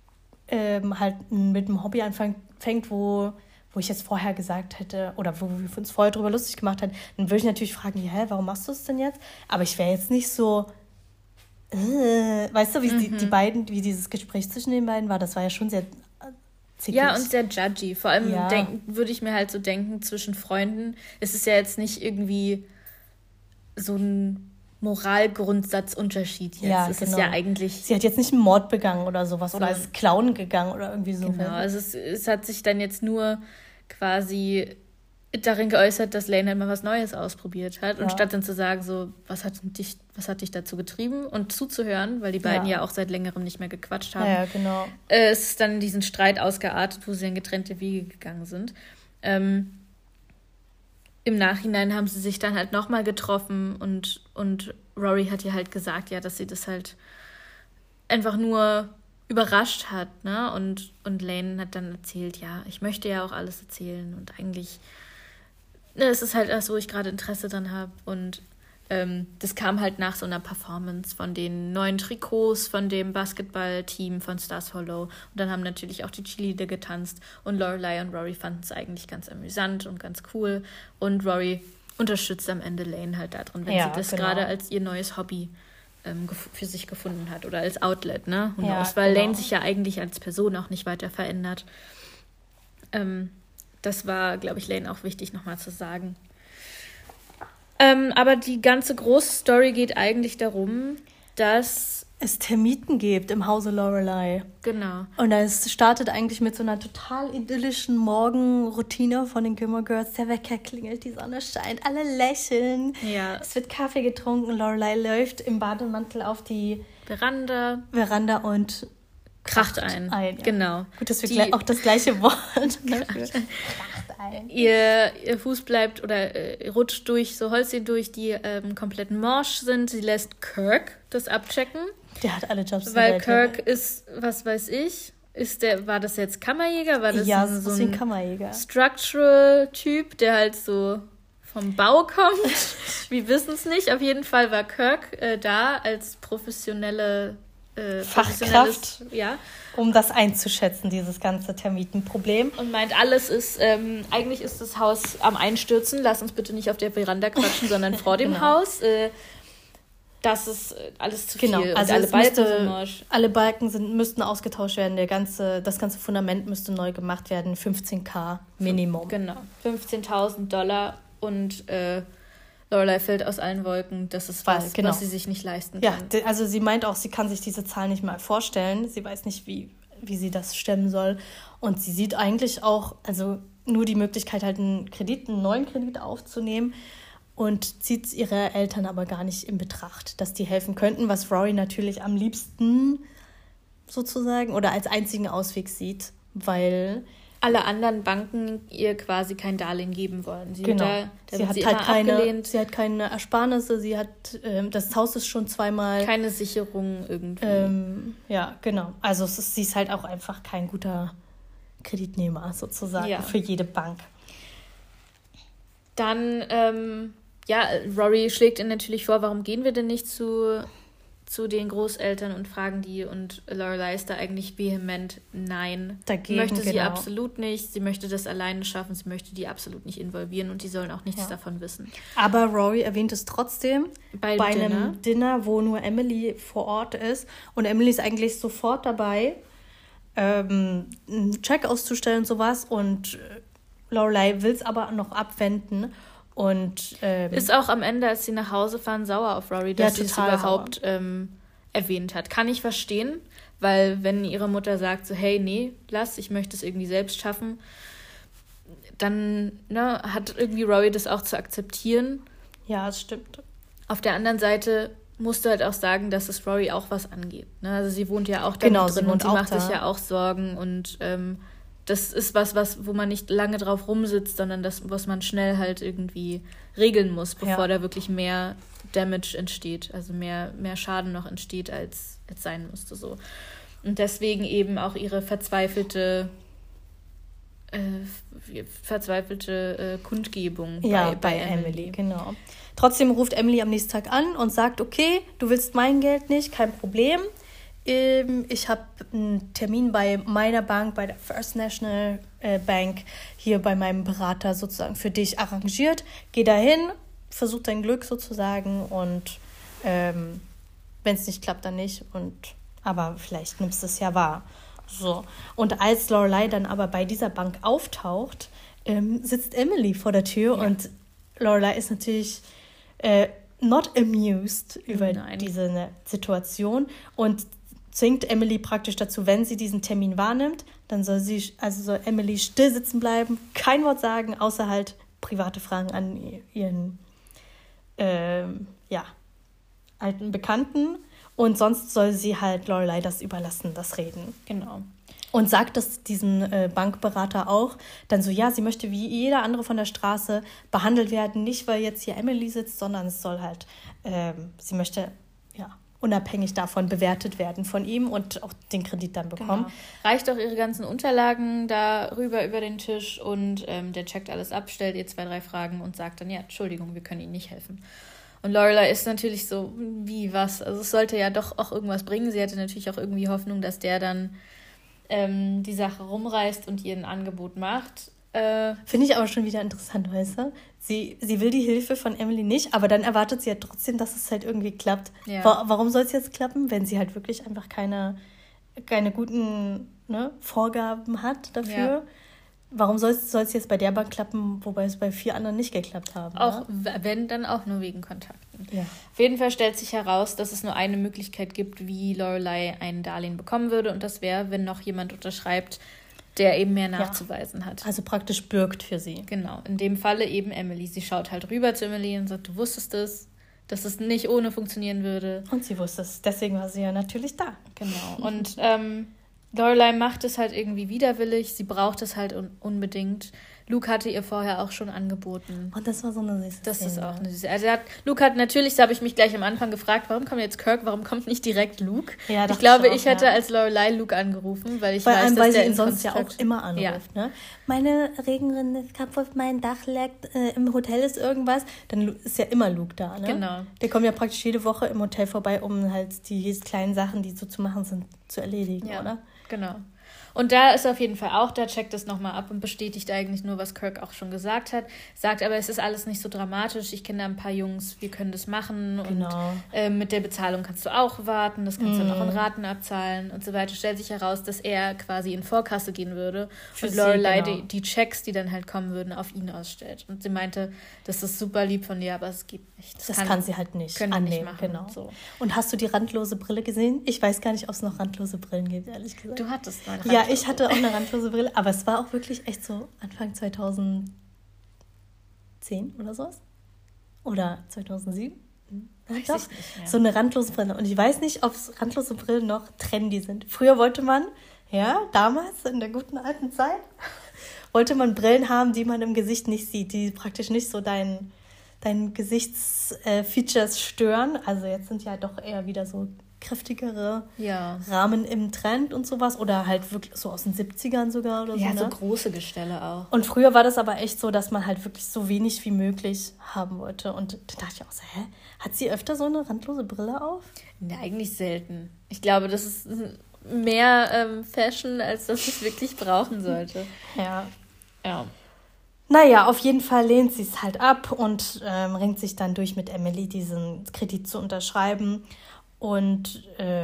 halt mit einem Hobby anfängt, wo ich jetzt vorher gesagt hätte, oder wo wir uns vorher drüber lustig gemacht haben, dann würde ich natürlich fragen, warum machst du es denn jetzt? Aber ich wäre jetzt nicht so, weißt du, wie die beiden, wie dieses Gespräch zwischen den beiden war, das war ja schon sehr zickig. Ja, und sehr judgy. Vor allem würde ich mir halt so denken, zwischen Freunden, es ist ja jetzt nicht irgendwie so ein Moralgrundsatzunterschied jetzt. Ja, es genau. ist ja eigentlich... Sie hat jetzt nicht einen Mord begangen oder sowas oder ist klauen gegangen oder irgendwie so. Genau, also es hat sich dann jetzt nur quasi darin geäußert, dass Lane halt mal was Neues ausprobiert hat. Und statt dann zu sagen, so, was hat dich dazu getrieben und zuzuhören, weil die beiden ja auch seit längerem nicht mehr gequatscht haben. Ja, genau. Es ist dann diesen Streit ausgeartet, wo sie in getrennte Wege gegangen sind. Im Nachhinein haben sie sich dann halt nochmal getroffen und Rory hat ihr halt gesagt, dass sie das halt einfach nur überrascht hat, ne? Und Lane hat dann erzählt, ich möchte ja auch alles erzählen und eigentlich es ist halt das, wo ich gerade Interesse dran habe. Und das kam halt nach so einer Performance von den neuen Trikots von dem Basketballteam von Stars Hollow. Und dann haben natürlich auch die Cheerleader getanzt. Und Lorelai und Rory fanden es eigentlich ganz amüsant und ganz cool. Und Rory unterstützt am Ende Lane halt darin, wenn sie das gerade als ihr neues Hobby für sich gefunden hat. Oder als Outlet, ne? Weil Lane sich ja eigentlich als Person auch nicht weiter verändert. Das war, glaube ich, Lane auch wichtig nochmal zu sagen. Aber die ganze große Story geht eigentlich darum, dass es Termiten gibt im Hause Lorelai. Genau. Und es startet eigentlich mit so einer total idyllischen Morgenroutine von den Gilmore Girls. Der Wecker klingelt, die Sonne scheint, alle lächeln. Ja. Es wird Kaffee getrunken, Lorelai läuft im Bademantel auf die Veranda und kracht ein. Ja. Genau. Gut, dass wir auch das gleiche Wort dafür. Ihr Fuß bleibt oder rutscht durch so Holzchen durch, die komplett morsch sind. Sie lässt Kirk das abchecken. Der hat alle Jobs. Weil Kirk ist, was weiß ich, war das jetzt Kammerjäger? War das so ein Kammerjäger. Structural-Typ, der halt so vom Bau kommt? Wir wissen es nicht. Auf jeden Fall war Kirk da als professionelle Fachkraft, ja, um das einzuschätzen, dieses ganze Termitenproblem. Und meint, alles ist, eigentlich ist das Haus am Einstürzen, lass uns bitte nicht auf der Veranda quatschen, sondern vor dem Haus. Das ist alles zu viel. Also alle Balken müssten ausgetauscht werden, das ganze Fundament müsste neu gemacht werden, 15.000 Minimum. Genau, $15.000 und Lorelai fällt aus allen Wolken. Das ist was sie sich nicht leisten kann. Ja, also sie meint auch, sie kann sich diese Zahl nicht mal vorstellen. Sie weiß nicht, wie sie das stemmen soll. Und sie sieht eigentlich auch nur die Möglichkeit, halt einen neuen Kredit aufzunehmen und zieht ihre Eltern aber gar nicht in Betracht, dass die helfen könnten, was Rory natürlich am liebsten sozusagen oder als einzigen Ausweg sieht, weil alle anderen Banken ihr quasi kein Darlehen geben wollen. Sie hat keine Ersparnisse, das Haus ist schon zweimal... Keine Sicherung irgendwie. Ja, genau. Also sie ist halt auch einfach kein guter Kreditnehmer sozusagen für jede Bank. Dann, Rory schlägt ihr natürlich vor, warum gehen wir denn nicht zu den Großeltern und fragen die, und Lorelai ist da eigentlich vehement nein. Dagegen, möchte sie absolut nicht. Sie möchte das alleine schaffen. Sie möchte die absolut nicht involvieren und die sollen auch nichts davon wissen. Aber Rory erwähnt es trotzdem bei einem Dinner, wo nur Emily vor Ort ist. Und Emily ist eigentlich sofort dabei, einen Check auszustellen und sowas. Und Lorelai will es aber noch abwenden. Und ist auch am Ende, als sie nach Hause fahren, sauer auf Rory, dass sie es überhaupt erwähnt hat. Kann ich verstehen, weil wenn ihre Mutter sagt so, hey, nee, ich möchte es irgendwie selbst schaffen, dann hat irgendwie Rory das auch zu akzeptieren. Ja, das stimmt. Auf der anderen Seite musst du halt auch sagen, dass es Rory auch was angeht. Ne? Also sie wohnt ja auch da drin und sie macht sich ja auch Sorgen und das ist was, wo man nicht lange drauf rumsitzt, sondern das, was man schnell halt irgendwie regeln muss, bevor da wirklich mehr Damage entsteht, also mehr Schaden noch entsteht, als sein müsste so. Und deswegen eben auch ihre verzweifelte Kundgebung bei Emily. Genau. Trotzdem ruft Emily am nächsten Tag an und sagt, okay, du willst mein Geld nicht, kein Problem. Ich habe einen Termin bei meiner Bank, bei der First National Bank, hier bei meinem Berater sozusagen für dich arrangiert. Geh dahin, versuch dein Glück sozusagen und wenn es nicht klappt, dann nicht. Aber vielleicht nimmst du es ja wahr. So. Und als Lorelai dann aber bei dieser Bank auftaucht, sitzt Emily vor der Tür und Lorelai ist natürlich not amused über diese Situation und zwingt Emily praktisch dazu, wenn sie diesen Termin wahrnimmt, dann soll Emily still sitzen bleiben, kein Wort sagen, außer halt private Fragen an ihren alten Bekannten. Und sonst soll sie halt Lorelai das überlassen, das Reden. Genau. Und sagt das diesem Bankberater auch dann so, ja, sie möchte wie jeder andere von der Straße behandelt werden. Nicht, weil jetzt hier Emily sitzt, sondern es soll halt, sie möchte unabhängig davon bewertet werden von ihm und auch den Kredit dann bekommen. Genau. Reicht auch ihre ganzen Unterlagen darüber über den Tisch und der checkt alles ab, stellt ihr 2, 3 Fragen und sagt dann, ja, Entschuldigung, wir können Ihnen nicht helfen. Und Lorelai ist natürlich so, wie, was? Also es sollte ja doch auch irgendwas bringen. Sie hatte natürlich auch irgendwie Hoffnung, dass der dann die Sache rumreißt und ihr ein Angebot macht. Finde ich aber schon wieder interessant, weißt du? Sie will die Hilfe von Emily nicht, aber dann erwartet sie ja trotzdem, dass es halt irgendwie klappt. Ja. Warum soll es jetzt klappen, wenn sie halt wirklich einfach keine guten Vorgaben hat dafür? Ja. Warum soll es jetzt bei der Bank klappen, wobei es bei 4 anderen nicht geklappt haben? Auch wenn, dann auch nur wegen Kontakten. Ja. Auf jeden Fall stellt sich heraus, dass es nur eine Möglichkeit gibt, wie Lorelai ein Darlehen bekommen würde. Und das wäre, wenn noch jemand unterschreibt, der eben mehr nachzuweisen hat. Also praktisch bürgt für sie. Genau, in dem Falle eben Emily. Sie schaut halt rüber zu Emily und sagt, du wusstest es, dass es nicht ohne funktionieren würde. Und sie wusste es, deswegen war sie ja natürlich da. Genau, und Lorelai macht es halt irgendwie widerwillig, sie braucht es halt unbedingt. Luke hatte ihr vorher auch schon angeboten. Und das war so eine süße Das ist auch eine süße. Also Luke hat natürlich, da habe ich mich gleich am Anfang gefragt, warum kommt jetzt Kirk, warum kommt nicht direkt Luke? Ja, ich glaube, ich hätte als Lorelai Luke angerufen, weil ich weiß, dass der ihn sonst ja auch immer anruft. Ja. Ne? Meine Regenrinne ist kaputt, mein Dach leckt, im Hotel ist irgendwas. Dann ist ja immer Luke da. Ne? Genau. Der kommt ja praktisch jede Woche im Hotel vorbei, um halt die kleinen Sachen, die so zu machen sind, zu erledigen, oder? Genau. Und da ist auf jeden Fall auch, da checkt es nochmal ab und bestätigt eigentlich nur, was Kirk auch schon gesagt hat. Sagt aber, es ist alles nicht so dramatisch. Ich kenne da ein paar Jungs, wir können das machen. Genau. Und mit der Bezahlung kannst du auch warten. Das kannst du noch in Raten abzahlen und so weiter. Stellt sich heraus, dass er quasi in Vorkasse gehen würde. Für und Lorelai die Checks, die dann halt kommen würden, auf ihn ausstellt. Und sie meinte, das ist super lieb von dir, aber es geht nicht. Das kann sie halt nicht annehmen. Nicht machen, genau. So. Und hast du die randlose Brille gesehen? Ich weiß gar nicht, ob es noch randlose Brillen gibt, ehrlich gesagt. Du hattest mal Ja, ich hatte auch eine randlose Brille, aber es war auch wirklich echt so Anfang 2010 oder sowas. Oder 2007. Weiß ich nicht mehr. So eine randlose Brille. Und ich weiß nicht, ob randlose Brillen noch trendy sind. Früher wollte man, damals in der guten alten Zeit, wollte man Brillen haben, die man im Gesicht nicht sieht, die praktisch nicht so dein Gesichtsfeatures stören. Also jetzt sind ja doch eher wieder so kräftigere Rahmen im Trend und sowas. Oder halt wirklich so aus den 70ern sogar oder so. Ja, so große Gestelle auch. Und früher war das aber echt so, dass man halt wirklich so wenig wie möglich haben wollte. Und da dachte ich auch so, hat sie öfter so eine randlose Brille auf? Nee, eigentlich selten. Ich glaube, das ist mehr Fashion, als dass es wirklich brauchen sollte. Ja. Naja, auf jeden Fall lehnt sie es halt ab und ringt sich dann durch mit Emily, diesen Kredit zu unterschreiben. Und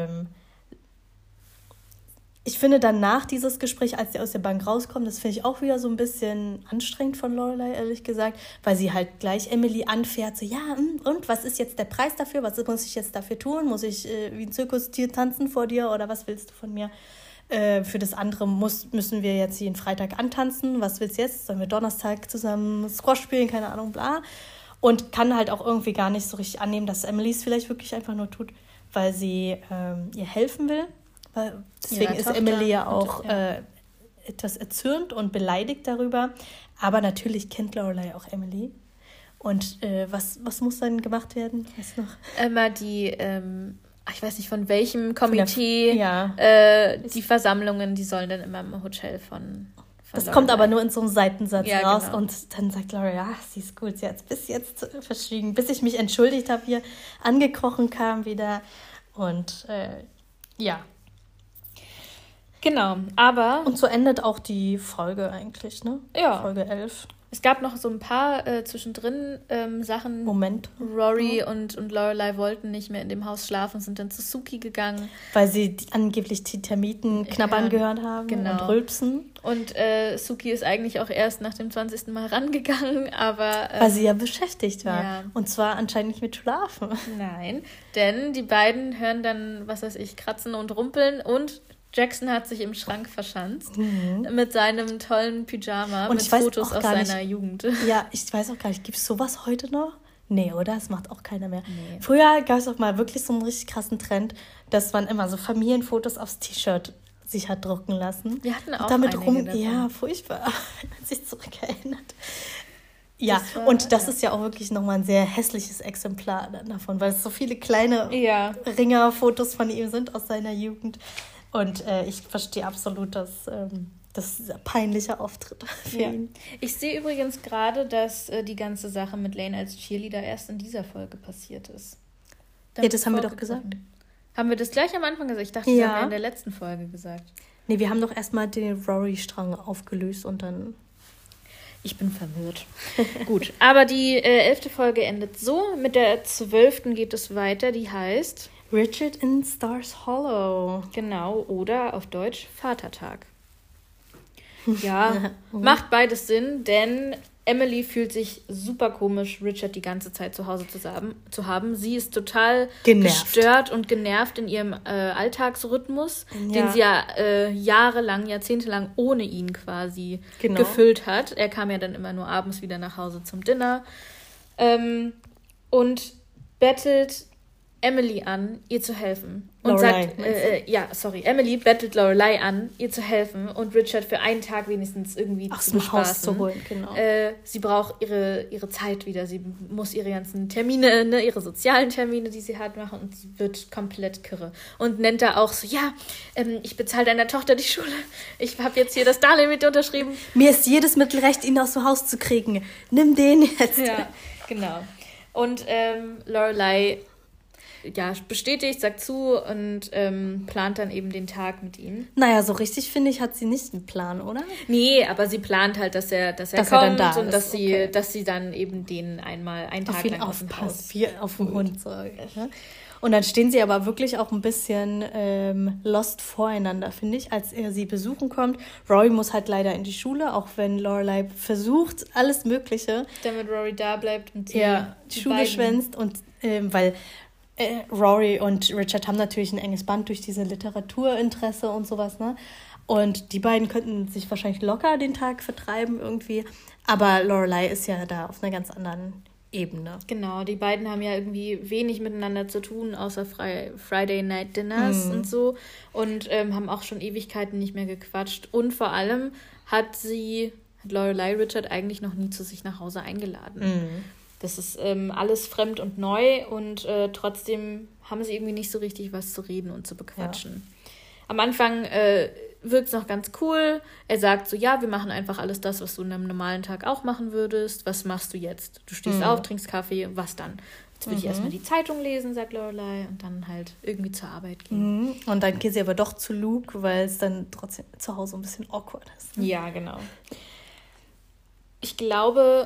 ich finde dann nach dieses Gespräch, als sie aus der Bank rauskommen, das finde ich auch wieder so ein bisschen anstrengend von Lorelai, ehrlich gesagt, weil sie halt gleich Emily anfährt, so, und was ist jetzt der Preis dafür? Was muss ich jetzt dafür tun? Muss ich wie ein Zirkustier tanzen vor dir oder was willst du von mir? Für das andere müssen wir jetzt jeden Freitag antanzen. Was willst du jetzt? Sollen wir Donnerstag zusammen Squash spielen? Keine Ahnung, bla. Und kann halt auch irgendwie gar nicht so richtig annehmen, dass Emily es vielleicht wirklich einfach nur tut, weil sie ihr helfen will. Weil deswegen ist Emily ja auch etwas erzürnt und beleidigt darüber. Aber natürlich kennt Lorelai auch Emily. Und was muss dann gemacht werden? Weißt du noch? Immer die, ich weiß nicht von welchem Komitee, die Versammlungen, die sollen dann immer im Hotel von das Lorelai. Kommt aber nur in so einem Seitensatz raus. Genau. Und dann sagt Lorelai, sie ist gut, sie hat es bis jetzt verschwiegen, bis ich mich entschuldigt habe, hier angekrochen kam wieder. Und Genau, aber... Und so endet auch die Folge eigentlich, ne? Ja. Folge 11. Es gab noch so ein paar zwischendrin Sachen. Moment. Rory und Lorelai wollten nicht mehr in dem Haus schlafen, sind dann zu Suki gegangen. Weil sie angeblich die Termiten knabbern gehört haben und rülpsen. Und Suki ist eigentlich auch erst nach dem 20. Mal rangegangen, aber... weil sie ja beschäftigt war. Ja. Und zwar anscheinend nicht mit Schlafen. Nein, denn die beiden hören dann, was weiß ich, kratzen und rumpeln und... Jackson hat sich im Schrank verschanzt mit seinem tollen Pyjama und mit Fotos aus seiner Jugend. Ja, ich weiß auch gar nicht, gibt es sowas heute noch? Nee, oder? Das macht auch keiner mehr. Nee. Früher gab es auch mal wirklich so einen richtig krassen Trend, dass man immer so Familienfotos aufs T-Shirt sich hat drucken lassen. Wir hatten auch damit einige davon. Ja, furchtbar, wenn man sich zurückerinnert. Ja, und das ist ja auch wirklich nochmal ein sehr hässliches Exemplar davon, weil es so viele kleine Ringerfotos von ihm sind aus seiner Jugend. Und ich verstehe absolut, dass das ist ein peinlicher Auftritt für ihn. Ich sehe übrigens gerade, dass die ganze Sache mit Lane als Cheerleader erst in dieser Folge passiert ist. Das haben wir doch gesagt. Haben wir das gleich am Anfang gesagt? Ich dachte, das haben wir in der letzten Folge gesagt. Nee, wir haben doch erstmal den Rory-Strang aufgelöst und dann... Ich bin verwirrt. Gut, aber die 11. Folge endet so. Mit der 12. geht es weiter, die heißt... Richard in Stars Hollow. Genau, oder auf Deutsch Vatertag. Ja, macht beides Sinn, denn Emily fühlt sich super komisch, Richard die ganze Zeit zu Hause zu haben. Sie ist total gestört und genervt in ihrem Alltagsrhythmus, den sie jahrelang, jahrzehntelang ohne ihn quasi gefüllt hat. Er kam ja dann immer nur abends wieder nach Hause zum Dinner und bettelt Emily an, ihr zu helfen. Und Emily bettelt Lorelai an, ihr zu helfen und Richard für einen Tag wenigstens irgendwie zu bespaßen. Haus zu holen, genau. Sie braucht ihre Zeit wieder. Sie muss ihre ganzen Termine, ihre sozialen Termine, die sie hat, machen und sie wird komplett kirre. Und nennt da auch so, ich bezahle deiner Tochter die Schule. Ich habe jetzt hier das Darlehen mit unterschrieben. Mir ist jedes Mittel recht, ihn aus dem Haus zu kriegen. Nimm den jetzt. Ja, genau. Und Lorelai bestätigt, sagt zu und plant dann eben den Tag mit ihm. Naja, so richtig, finde ich, hat sie nicht einen Plan, oder? Nee, aber sie plant halt, dass er kommt dann da und dass sie dann eben einen Tag lang aufpasst, wie auf den Hund. So. Und dann stehen sie aber wirklich auch ein bisschen lost voreinander, finde ich, als er sie besuchen kommt. Rory muss halt leider in die Schule, auch wenn Lorelai versucht, alles Mögliche. Damit Rory da bleibt und die Schule schwänzt und weil Rory und Richard haben natürlich ein enges Band durch diese Literaturinteresse und sowas, ne? Und die beiden könnten sich wahrscheinlich locker den Tag vertreiben irgendwie. Aber Lorelai ist ja da auf einer ganz anderen Ebene. Genau, die beiden haben ja irgendwie wenig miteinander zu tun, außer Friday Night Dinners und so. Und haben auch schon Ewigkeiten nicht mehr gequatscht. Und vor allem hat Lorelai Richard eigentlich noch nie zu sich nach Hause eingeladen. Das ist alles fremd und neu und trotzdem haben sie irgendwie nicht so richtig was zu reden und zu bequatschen. Ja. Am Anfang wirkt es noch ganz cool. Er sagt so, wir machen einfach alles das, was du an einem normalen Tag auch machen würdest. Was machst du jetzt? Du stehst auf, trinkst Kaffee, was dann? Jetzt will ich erstmal die Zeitung lesen, sagt Lorelai, und dann halt irgendwie zur Arbeit gehen. Und dann geht sie aber doch zu Luke, weil es dann trotzdem zu Hause ein bisschen awkward ist. Ne? Ja, genau. Ich glaube...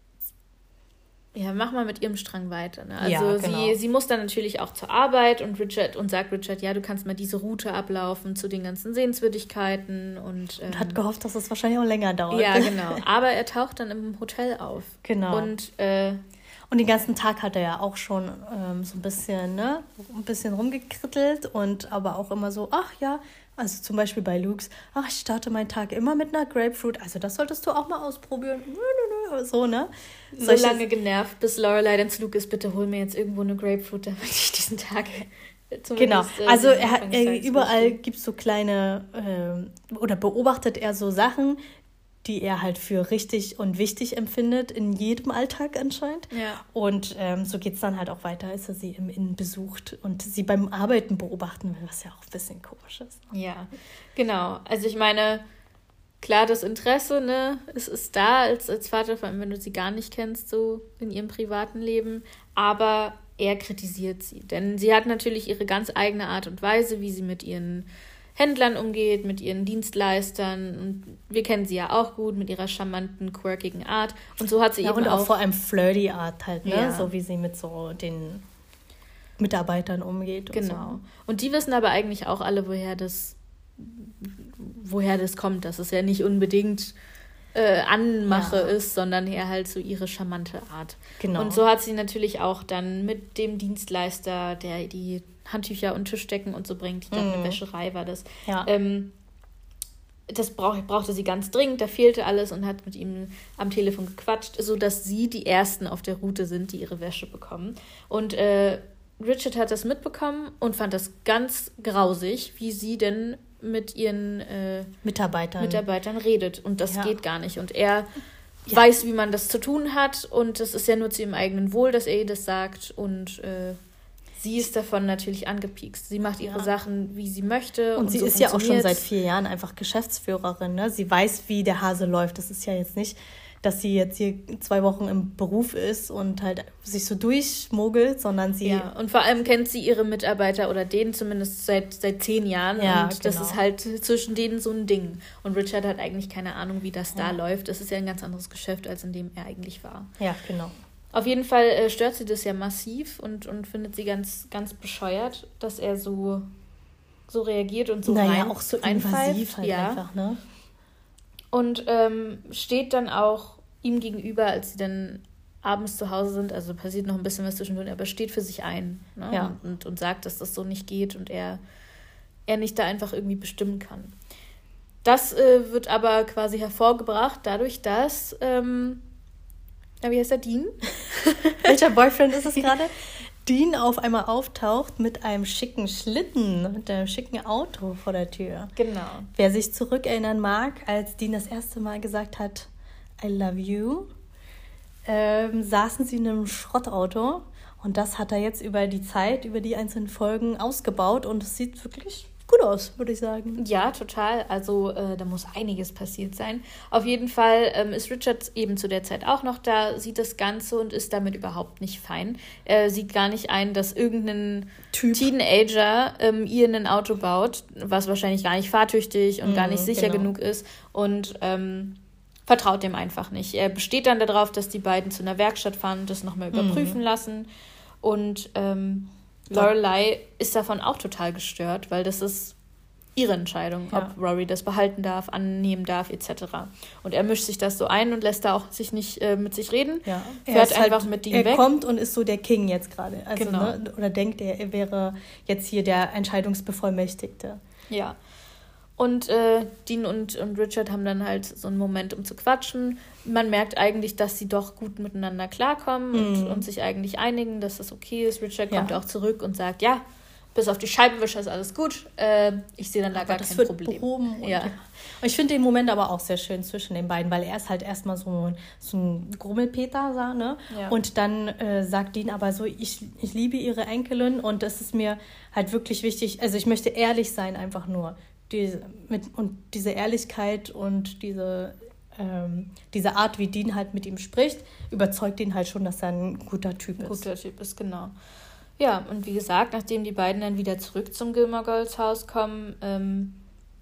Ja, mach mal mit ihrem Strang weiter. Ne? Also sie muss dann natürlich auch zur Arbeit und sagt Richard, du kannst mal diese Route ablaufen zu den ganzen Sehenswürdigkeiten. Und hat gehofft, dass es wahrscheinlich auch länger dauert. Ja, genau. Aber er taucht dann im Hotel auf. Genau. Und Und den ganzen Tag hat er ja auch schon so ein bisschen rumgekrittelt und aber auch immer so, ach ja, also zum Beispiel bei Luke's, ach, ich starte meinen Tag immer mit einer Grapefruit, also das solltest du auch mal ausprobieren. So, ne? So lange genervt, bis Lorelai dann zu Luke ist, bitte hol mir jetzt irgendwo eine Grapefruit, damit ich diesen Tag genau, also überall gibt es so kleine, oder beobachtet er so Sachen, die er halt für richtig und wichtig empfindet, in jedem Alltag anscheinend. Ja. Und so geht es dann halt auch weiter, als er sie im Inn besucht und sie beim Arbeiten beobachten will, was ja auch ein bisschen komisch ist. Ja, genau. Also ich meine, klar, das Interesse, ne, es ist da als Vater, vor allem wenn du sie gar nicht kennst, so in ihrem privaten Leben, aber er kritisiert sie, denn sie hat natürlich ihre ganz eigene Art und Weise, wie sie mit ihren Händlern umgeht, mit ihren Dienstleistern, und wir kennen sie ja auch gut mit ihrer charmanten, quirkigen Art, und so hat sie eben und auch vor allem flirty Art halt, ne, so wie sie mit so den Mitarbeitern umgeht. Genau. So. Und die wissen aber eigentlich auch alle, woher das kommt, dass es ja nicht unbedingt Anmache ist, sondern eher halt so ihre charmante Art. Genau. Und so hat sie natürlich auch dann mit dem Dienstleister, der die Handtücher und Tischdecken und so bringt, ich glaube eine Wäscherei war das, das brauchte sie ganz dringend, da fehlte alles, und hat mit ihm am Telefon gequatscht, sodass sie die Ersten auf der Route sind, die ihre Wäsche bekommen. Und Richard hat das mitbekommen und fand das ganz grausig, wie sie denn mit ihren Mitarbeitern redet. Und das geht gar nicht. Und er weiß, wie man das zu tun hat. Und es ist ja nur zu ihrem eigenen Wohl, dass er ihr das sagt. Und sie ist davon natürlich angepiekst. Sie macht ihre Sachen, wie sie möchte. Und sie so ist ja auch schon seit 4 Jahren einfach Geschäftsführerin. Ne? Sie weiß, wie der Hase läuft. Das ist ja jetzt nicht, dass sie jetzt hier 2 Wochen im Beruf ist und halt sich so durchschmuggelt, sondern sie... Ja, und vor allem kennt sie ihre Mitarbeiter, oder denen zumindest seit 10 Jahren. Ja, und das ist halt zwischen denen so ein Ding. Und Richard hat eigentlich keine Ahnung, wie das da läuft. Das ist ja ein ganz anderes Geschäft, als in dem er eigentlich war. Ja, genau. Auf jeden Fall stört sie das ja massiv und findet sie ganz, ganz bescheuert, dass er so reagiert und so auch so invasiv halt einfach, ne? Und steht dann auch ihm gegenüber, als sie dann abends zu Hause sind, also passiert noch ein bisschen was zwischendurch, aber steht für sich ein, ne? Ja. Und sagt, dass das so nicht geht und er nicht da einfach irgendwie bestimmen kann. Das wird aber quasi hervorgebracht dadurch, dass, wie heißt der, Dean? Welcher Boyfriend ist es gerade? Dean auf einmal auftaucht mit einem schicken Schlitten, mit einem schicken Auto vor der Tür. Genau. Wer sich zurückerinnern mag, als Dean das erste Mal gesagt hat, I love you, saßen sie in einem Schrottauto, und das hat er jetzt über die Zeit, über die einzelnen Folgen ausgebaut, und es sieht wirklich gut aus, würde ich sagen. Ja, total. Also da muss einiges passiert sein. Auf jeden Fall ist Richard eben zu der Zeit auch noch da, sieht das Ganze und ist damit überhaupt nicht fein. Er sieht gar nicht ein, dass irgendein Teenager ihr ein Auto baut, was wahrscheinlich gar nicht fahrtüchtig und gar nicht sicher genug ist, und vertraut dem einfach nicht. Er besteht dann darauf, dass die beiden zu einer Werkstatt fahren und das nochmal überprüfen lassen. Und Lorelai ist davon auch total gestört, weil das ist ihre Entscheidung, ob Rory das behalten darf, annehmen darf, etc. Und er mischt sich das so ein und lässt da auch sich nicht mit sich reden. Ja. Fährt einfach halt, mit ihm weg. Er kommt und ist so der King jetzt gerade. Also, genau. Ne? Oder denkt, er wäre jetzt hier der Entscheidungsbevollmächtigte. Ja. Und Dean und Richard haben dann halt so einen Moment, um zu quatschen. Man merkt eigentlich, dass sie doch gut miteinander klarkommen und sich eigentlich einigen, dass das okay ist. Richard kommt auch zurück und sagt, ja, bis auf die Scheibenwischer ist alles gut. Ich sehe dann da gar kein Problem. Behoben und ich finde den Moment aber auch sehr schön zwischen den beiden, weil er ist halt erstmal so ein Grummelpeter, ne? Ja. Und dann sagt Dean aber so, ich liebe ihre Enkelin, und das ist mir halt wirklich wichtig. Also ich möchte ehrlich sein, einfach nur. Diese Ehrlichkeit und diese Art, wie Dean halt mit ihm spricht, überzeugt ihn halt schon, dass er ein guter Typ ist. Guter Typ ist, genau. Ja, und wie gesagt, nachdem die beiden dann wieder zurück zum Gilmore Girls Haus kommen,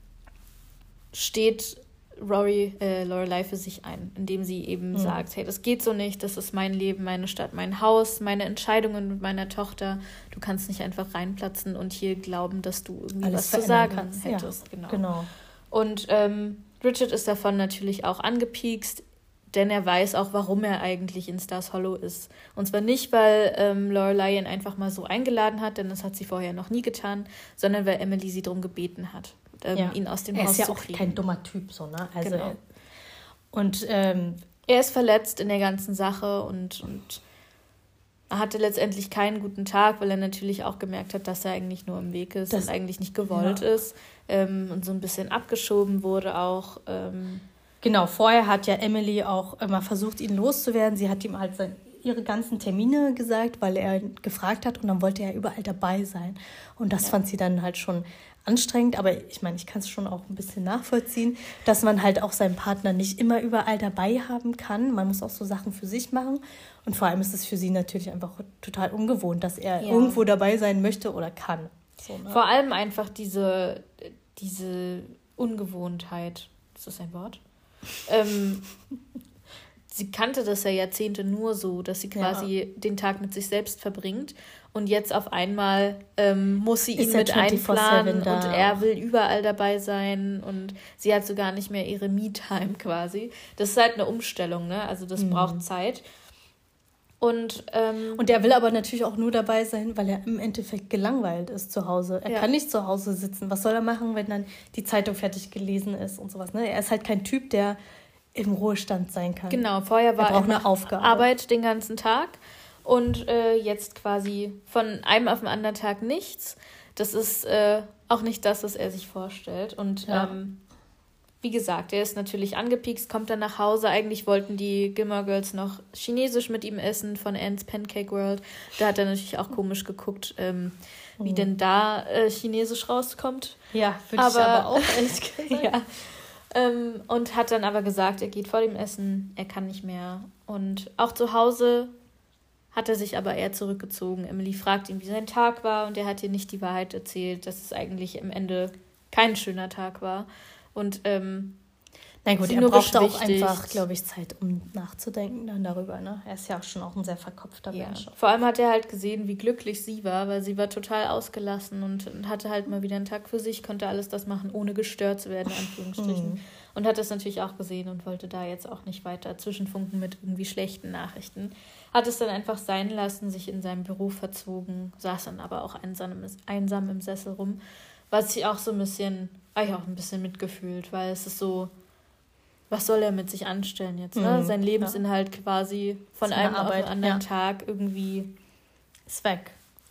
steht Lorelai für sich ein, indem sie eben sagt, hey, das geht so nicht, das ist mein Leben, meine Stadt, mein Haus, meine Entscheidungen mit meiner Tochter. Du kannst nicht einfach reinplatzen und hier glauben, dass du irgendwie alles was zu sagen hättest. Ja, genau. Und Richard ist davon natürlich auch angepiekst. denn er weiß auch, warum er eigentlich in Stars Hollow ist. Und zwar nicht, weil Lorelei ihn einfach mal so eingeladen hat, denn das hat sie vorher noch nie getan, sondern weil Emily sie darum gebeten hat, ihn aus dem Haus zu kriegen. Er ist ja auch kein dummer Typ, so, ne? Also genau. Und er ist verletzt in der ganzen Sache und er hatte letztendlich keinen guten Tag, weil er natürlich auch gemerkt hat, dass er eigentlich nur im Weg ist und eigentlich nicht gewollt ist und so ein bisschen abgeschoben wurde auch. Genau, vorher hat ja Emily auch immer versucht, ihn loszuwerden. Sie hat ihm halt ihre ganzen Termine gesagt, weil er gefragt hat und dann wollte er überall dabei sein. Und das fand sie dann halt schon anstrengend, aber ich meine, ich kann es schon auch ein bisschen nachvollziehen, dass man halt auch seinen Partner nicht immer überall dabei haben kann. Man muss auch so Sachen für sich machen und vor allem ist es für sie natürlich einfach total ungewohnt, dass er irgendwo dabei sein möchte oder kann. So, ne? Vor allem einfach diese Ungewohntheit. Ist das ein Wort? Sie kannte das ja Jahrzehnte nur so, dass sie quasi den Tag mit sich selbst verbringt und jetzt auf einmal muss sie ihn mit einplanen und er will überall dabei sein und sie hat so gar nicht mehr ihre Me-Time quasi. Das ist halt eine Umstellung, ne? Also das braucht Zeit. Und er will aber natürlich auch nur dabei sein, weil er im Endeffekt gelangweilt ist zu Hause. Er kann nicht zu Hause sitzen. Was soll er machen, wenn dann die Zeitung fertig gelesen ist und sowas, ne? Er ist halt kein Typ, der im Ruhestand sein kann. Genau, vorher war er eine Aufgabe. Arbeit den ganzen Tag und jetzt quasi von einem auf den anderen Tag nichts. Das ist auch nicht das, was er sich vorstellt. Und wie gesagt, er ist natürlich angepiekst, kommt dann nach Hause. Eigentlich wollten die Gilmore Girls noch Chinesisch mit ihm essen von Anne's Pancake World. Da hat er natürlich auch komisch geguckt, wie denn da Chinesisch rauskommt. Ja, würde ich aber auch ehrlich gesagt. Ja. Und hat dann aber gesagt, er geht vor dem Essen, er kann nicht mehr. Und auch zu Hause hat er sich aber eher zurückgezogen. Emily fragt ihn, wie sein Tag war und er hat ihr nicht die Wahrheit erzählt, dass es eigentlich am Ende kein schöner Tag war. Und na gut, er braucht auch einfach, glaube ich, Zeit, um nachzudenken dann darüber. Ne? Er ist ja auch schon auch ein sehr verkopfter Mensch. Vor allem hat er halt gesehen, wie glücklich sie war, weil sie war total ausgelassen und hatte halt mal wieder einen Tag für sich, konnte alles das machen, ohne gestört zu werden, in Anführungsstrichen. Und hat das natürlich auch gesehen und wollte da jetzt auch nicht weiter zwischenfunken mit irgendwie schlechten Nachrichten. Hat es dann einfach sein lassen, sich in seinem Büro verzogen, saß dann aber auch einsam im Sessel rum, was ich auch so ein bisschen, mitgefühlt, weil es ist so, was soll er mit sich anstellen jetzt, ne? Sein Lebensinhalt quasi von einem auf den anderen Tag irgendwie ist weg.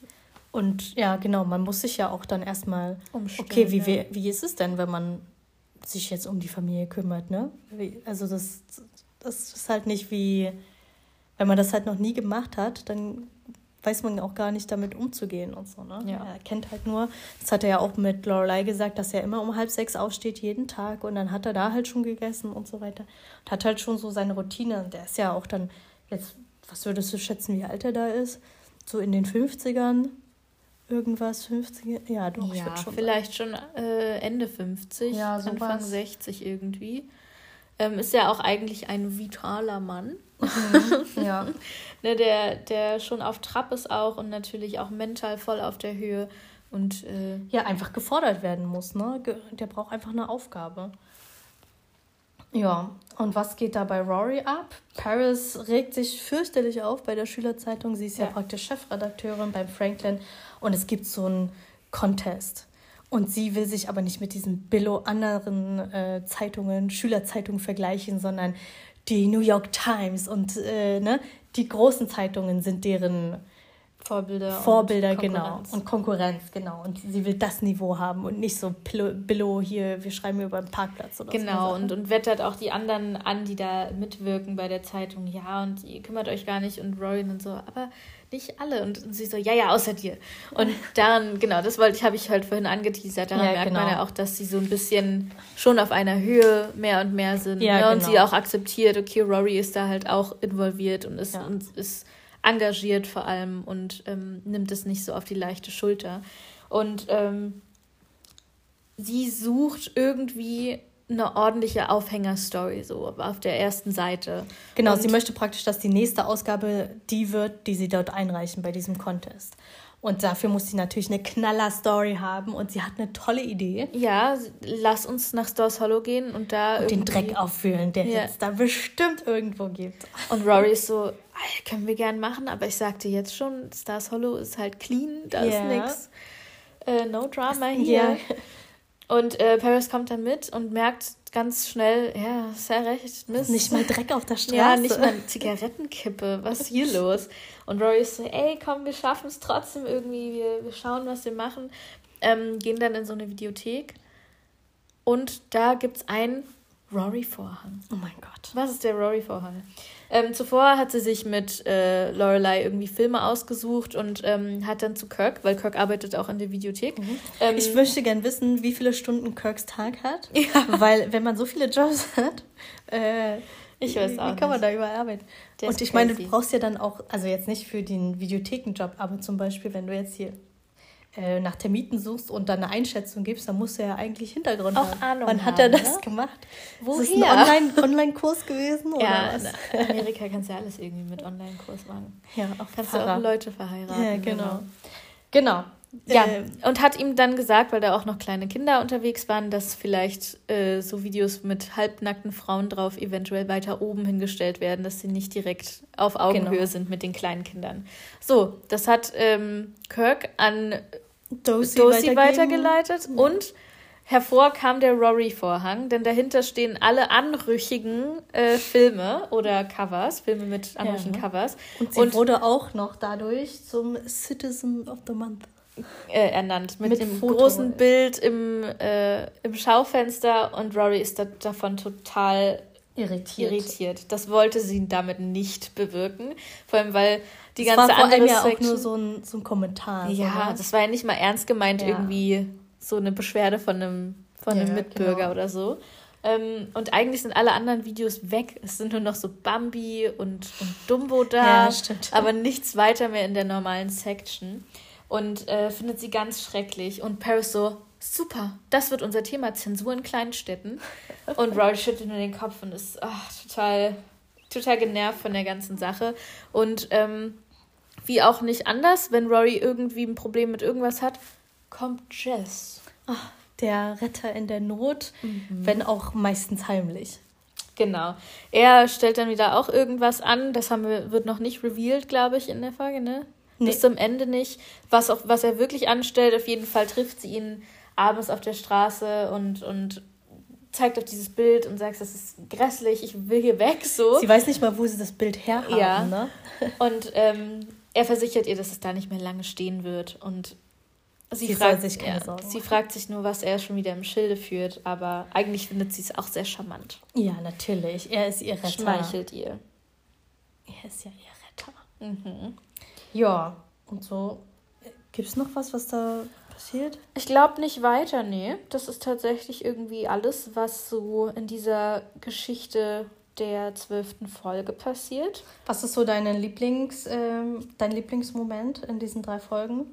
Und ja, genau, man muss sich ja auch dann erstmal umstellen. Okay, wie ist es denn, wenn man sich jetzt um die Familie kümmert, ne? Also das ist halt nicht wie, wenn man das halt noch nie gemacht hat, dann weiß man auch gar nicht, damit umzugehen und so, ne? Ja. Er kennt halt nur, das hat er ja auch mit Lorelei gesagt, dass er immer um 5:30 aufsteht, jeden Tag und dann hat er da halt schon gegessen und so weiter und hat halt schon so seine Routine und der ist ja auch dann jetzt, was würdest du schätzen, wie alt er da ist? So in den 50ern? Irgendwas, 50er? Ja, doch, ich würde schon vielleicht sagen. Schon Ende 50, Anfang 60 irgendwie. Ist ja auch eigentlich ein vitaler Mann. Ja. Ne, der schon auf Trab ist auch und natürlich auch mental voll auf der Höhe. Und einfach gefordert werden muss, ne? Der braucht einfach eine Aufgabe. Ja, und was geht da bei Rory ab? Paris regt sich fürchterlich auf bei der Schülerzeitung. Sie ist ja praktisch Chefredakteurin beim Franklin. Und es gibt so einen Contest. Und sie will sich aber nicht mit diesen anderen Zeitungen, Schülerzeitungen vergleichen, sondern die New York Times und die großen Zeitungen sind deren Vorbilder, genau. Und Konkurrenz, genau. Und sie will das Niveau haben und nicht so Billo hier, wir schreiben hier über den Parkplatz oder so. Genau, und wettert auch die anderen an, die da mitwirken bei der Zeitung. Ja, und ihr kümmert euch gar nicht und Rory und so, aber nicht alle. Und sie so, ja, außer dir. Und daran, genau, das habe ich halt vorhin angeteasert. Daran merkt man ja auch, dass sie so ein bisschen schon auf einer Höhe mehr und mehr sind. Ja, ne? Und sie auch akzeptiert, okay, Rory ist da halt auch involviert und ist engagiert vor allem und nimmt es nicht so auf die leichte Schulter. Und sie sucht irgendwie eine ordentliche Aufhängerstory so auf der ersten Seite. Genau, und sie möchte praktisch, dass die nächste Ausgabe die wird, die sie dort einreichen bei diesem Contest. Und dafür muss sie natürlich eine Knaller-Story haben und sie hat eine tolle Idee. Ja, lass uns nach Stars Hollow gehen und da und den Dreck auffühlen, der es da bestimmt irgendwo gibt. Und Rory ist so, können wir gern machen, aber ich sagte jetzt schon, Stars Hollow ist halt clean, da ist nix. No drama hier. Yeah. Und Paris kommt dann mit und merkt ganz schnell, ja, ist ja recht, Mist. Nicht mal Dreck auf der Straße. Ja, nicht mal eine Zigarettenkippe. Was ist hier los? Und Rory ist so, ey, komm, wir schaffen es trotzdem irgendwie. Wir schauen, was wir machen. Gehen dann in so eine Videothek. Und da gibt es einen Rory-Vorhang. Oh mein Gott. Was ist der Rory-Vorhang? Zuvor hat sie sich mit Lorelei irgendwie Filme ausgesucht und hat dann zu Kirk, weil Kirk arbeitet auch in der Videothek. Ich möchte gern wissen, wie viele Stunden Kirks Tag hat. Ja. Weil wenn man so viele Jobs hat, ich weiß auch wie kann man da überall arbeiten? Und ich meine, du brauchst ja dann auch, also jetzt nicht für den Videothekenjob, aber zum Beispiel, wenn du jetzt hier nach Termiten suchst und dann eine Einschätzung gibst, dann musst du ja eigentlich Hintergrund auch haben. Ahnung Wann hat er das gemacht? Woher? Ist das ein Online-Kurs gewesen? Oder ja, was? In Amerika kannst du ja alles irgendwie mit Online-Kurs machen. Ja, auch kannst du auch Leute verheiraten. Ja, genau. Ja, und hat ihm dann gesagt, weil da auch noch kleine Kinder unterwegs waren, dass vielleicht so Videos mit halbnackten Frauen drauf eventuell weiter oben hingestellt werden, dass sie nicht direkt auf Augenhöhe sind mit den kleinen Kindern. So, das hat Kirk an Dozy weitergeleitet und hervor kam der Rory-Vorhang, denn dahinter stehen alle anrüchigen Filme oder Covers, Filme mit anrüchigen Covers. Und sie wurde auch noch dadurch zum Citizen of the Month ernannt, mit dem Foto. Großen Bild im Schaufenster und Rory ist davon total irritiert. Das wollte sie damit nicht bewirken, vor allem weil die ganze andere Section... Das war vor allem ja auch nur so ein Kommentar. Ja, so, das war ja nicht mal ernst gemeint, irgendwie so eine Beschwerde von einem Mitbürger oder so. Und eigentlich sind alle anderen Videos weg. Es sind nur noch so Bambi und Dumbo da, aber nichts weiter mehr in der normalen Section. Und findet sie ganz schrecklich. Und Paris so, super, das wird unser Thema, Zensur in kleinen Städten. Und Rory schüttelt nur den Kopf und ist total genervt von der ganzen Sache. Und wie auch nicht anders, wenn Rory irgendwie ein Problem mit irgendwas hat, kommt Jess. Ach, der Retter in der Not, wenn auch meistens heimlich. Genau. Er stellt dann wieder auch irgendwas an. Das wird noch nicht revealed, glaube ich, in der Folge, ne? Nee. Bis zum Ende nicht. Was er wirklich anstellt, auf jeden Fall trifft sie ihn abends auf der Straße und zeigt auf dieses Bild und sagt, das ist grässlich, ich will hier weg, so. Sie weiß nicht mal, wo sie das Bild herhaben, ne? Und er versichert ihr, dass es da nicht mehr lange stehen wird und sie fragt sich nur, was er schon wieder im Schilde führt, aber eigentlich findet sie es auch sehr charmant. Ja, natürlich. Er ist ihr Retter. Schmeichelt ihr. Er ist ja ihr Retter. Mhm. Ja, und so. Gibt es noch was da passiert? Ich glaube nicht weiter, nee. Das ist tatsächlich irgendwie alles, was so in dieser Geschichte der 12. Folge passiert. Was ist so dein Lieblingsmoment in diesen 3 Folgen?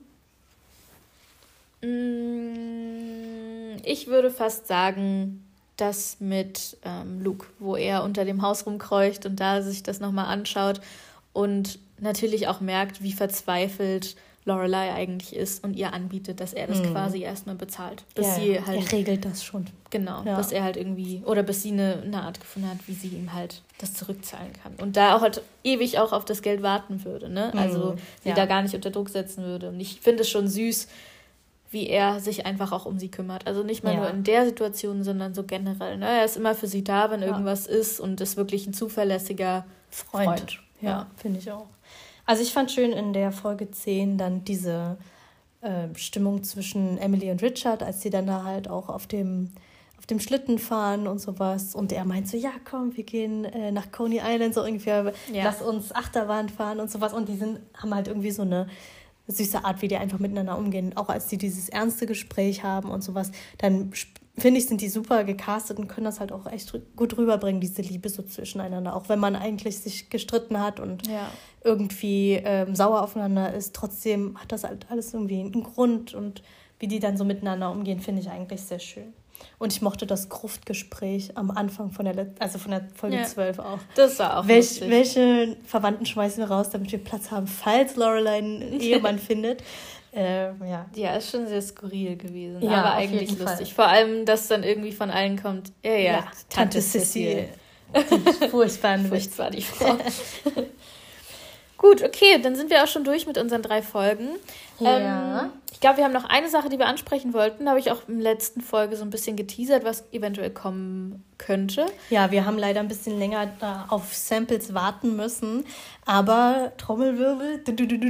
Ich würde fast sagen, das mit Luke, wo er unter dem Haus rumkreucht und da sich das nochmal anschaut und natürlich auch merkt, wie verzweifelt Lorelei eigentlich ist und ihr anbietet, dass er das quasi erstmal bezahlt. Bis sie halt, er regelt das schon. Genau, dass er halt irgendwie, oder bis sie eine Art gefunden hat, wie sie ihm halt das zurückzahlen kann. Und da auch halt ewig auch auf das Geld warten würde, ne? Also sie da gar nicht unter Druck setzen würde. Und ich finde es schon süß, wie er sich einfach auch um sie kümmert. Also nicht mal nur in der Situation, sondern so generell. Ne? Er ist immer für sie da, wenn irgendwas ist und ist wirklich ein zuverlässiger Freund. Ja, finde ich auch. Also ich fand schön in der Folge 10 dann diese Stimmung zwischen Emily und Richard, als sie dann da halt auch auf dem Schlitten fahren und sowas. Und er meint so, ja komm, wir gehen nach Coney Island, so ungefähr, lass uns Achterbahn fahren und sowas. Und die haben halt irgendwie so eine süße Art, wie die einfach miteinander umgehen. Auch als die dieses ernste Gespräch haben und sowas, dann finde ich, sind die super gecastet und können das halt auch echt gut rüberbringen, diese Liebe so zwischeneinander. Auch wenn man eigentlich sich gestritten hat und irgendwie sauer aufeinander ist, trotzdem hat das halt alles irgendwie einen Grund. Und wie die dann so miteinander umgehen, finde ich eigentlich sehr schön. Und ich mochte das Gruftgespräch am Anfang von der Folge 12 auch. Das war auch welche Verwandten schmeißen wir raus, damit wir Platz haben, falls Lorelei einen Ehemann findet. Ja. Ja, ist schon sehr skurril gewesen, Ja, aber auf eigentlich jeden lustig. Fall. Vor allem, dass dann irgendwie von allen kommt, Tante Cecile. Die furchtbare Furchtbar, die Frau. Gut, okay, dann sind wir auch schon durch mit unseren 3 Folgen. Ja. Ich glaube, wir haben noch eine Sache, die wir ansprechen wollten. Da habe ich auch in der letzten Folge so ein bisschen geteasert, was eventuell kommen könnte. Ja, wir haben leider ein bisschen länger da auf Samples warten müssen. Aber Trommelwirbel.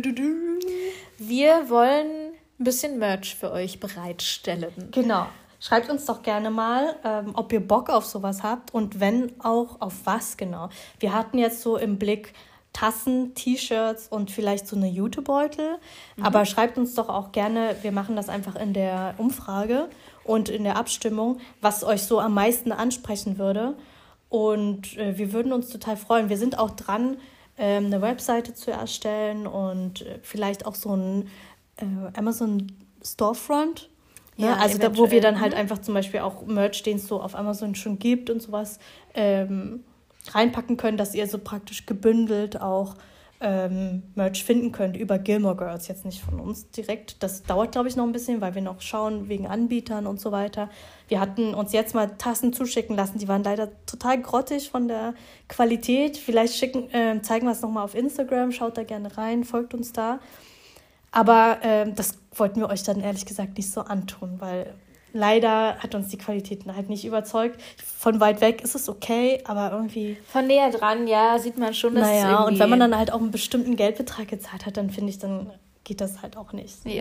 Wir wollen ein bisschen Merch für euch bereitstellen. Genau. Schreibt uns doch gerne mal, ob ihr Bock auf sowas habt und wenn auch, auf was genau. Wir hatten jetzt so im Blick Tassen, T-Shirts und vielleicht so eine Jutebeutel. Aber schreibt uns doch auch gerne, wir machen das einfach in der Umfrage und in der Abstimmung, was euch so am meisten ansprechen würde. Und wir würden uns total freuen. Wir sind auch dran, eine Webseite zu erstellen und vielleicht auch so ein Amazon Storefront. Ja, also da, wo wir dann halt einfach zum Beispiel auch Merch, den es so auf Amazon schon gibt und sowas, reinpacken können, dass ihr so praktisch gebündelt auch Merch finden könnt über Gilmore Girls, jetzt nicht von uns direkt. Das dauert, glaube ich, noch ein bisschen, weil wir noch schauen wegen Anbietern und so weiter. Wir hatten uns jetzt mal Tassen zuschicken lassen, die waren leider total grottig von der Qualität. Vielleicht zeigen wir es nochmal auf Instagram, schaut da gerne rein, folgt uns da. Aber das wollten wir euch dann ehrlich gesagt nicht so antun, weil leider hat uns die Qualität halt nicht überzeugt. Von weit weg ist es okay, aber irgendwie... Von näher dran, ja, sieht man schon, dass es irgendwie... und wenn man dann halt auch einen bestimmten Geldbetrag gezahlt hat, dann finde ich, dann geht das halt auch nicht. Ja.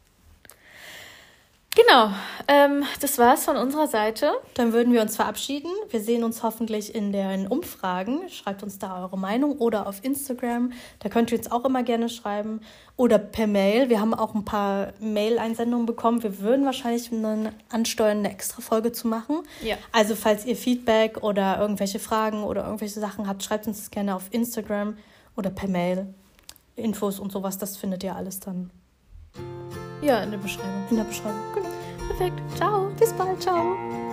Genau, das war's von unserer Seite. Dann würden wir uns verabschieden. Wir sehen uns hoffentlich in den Umfragen. Schreibt uns da eure Meinung oder auf Instagram. Da könnt ihr uns auch immer gerne schreiben. Oder per Mail. Wir haben auch ein paar Mail-Einsendungen bekommen. Wir würden wahrscheinlich ansteuern, eine extra Folge zu machen. Ja. Also falls ihr Feedback oder irgendwelche Fragen oder irgendwelche Sachen habt, schreibt uns das gerne auf Instagram oder per Mail. Infos und sowas, das findet ihr alles dann. Ja, in der Beschreibung. In der Beschreibung. Genau. Perfekt. Ciao. Bis bald. Ciao.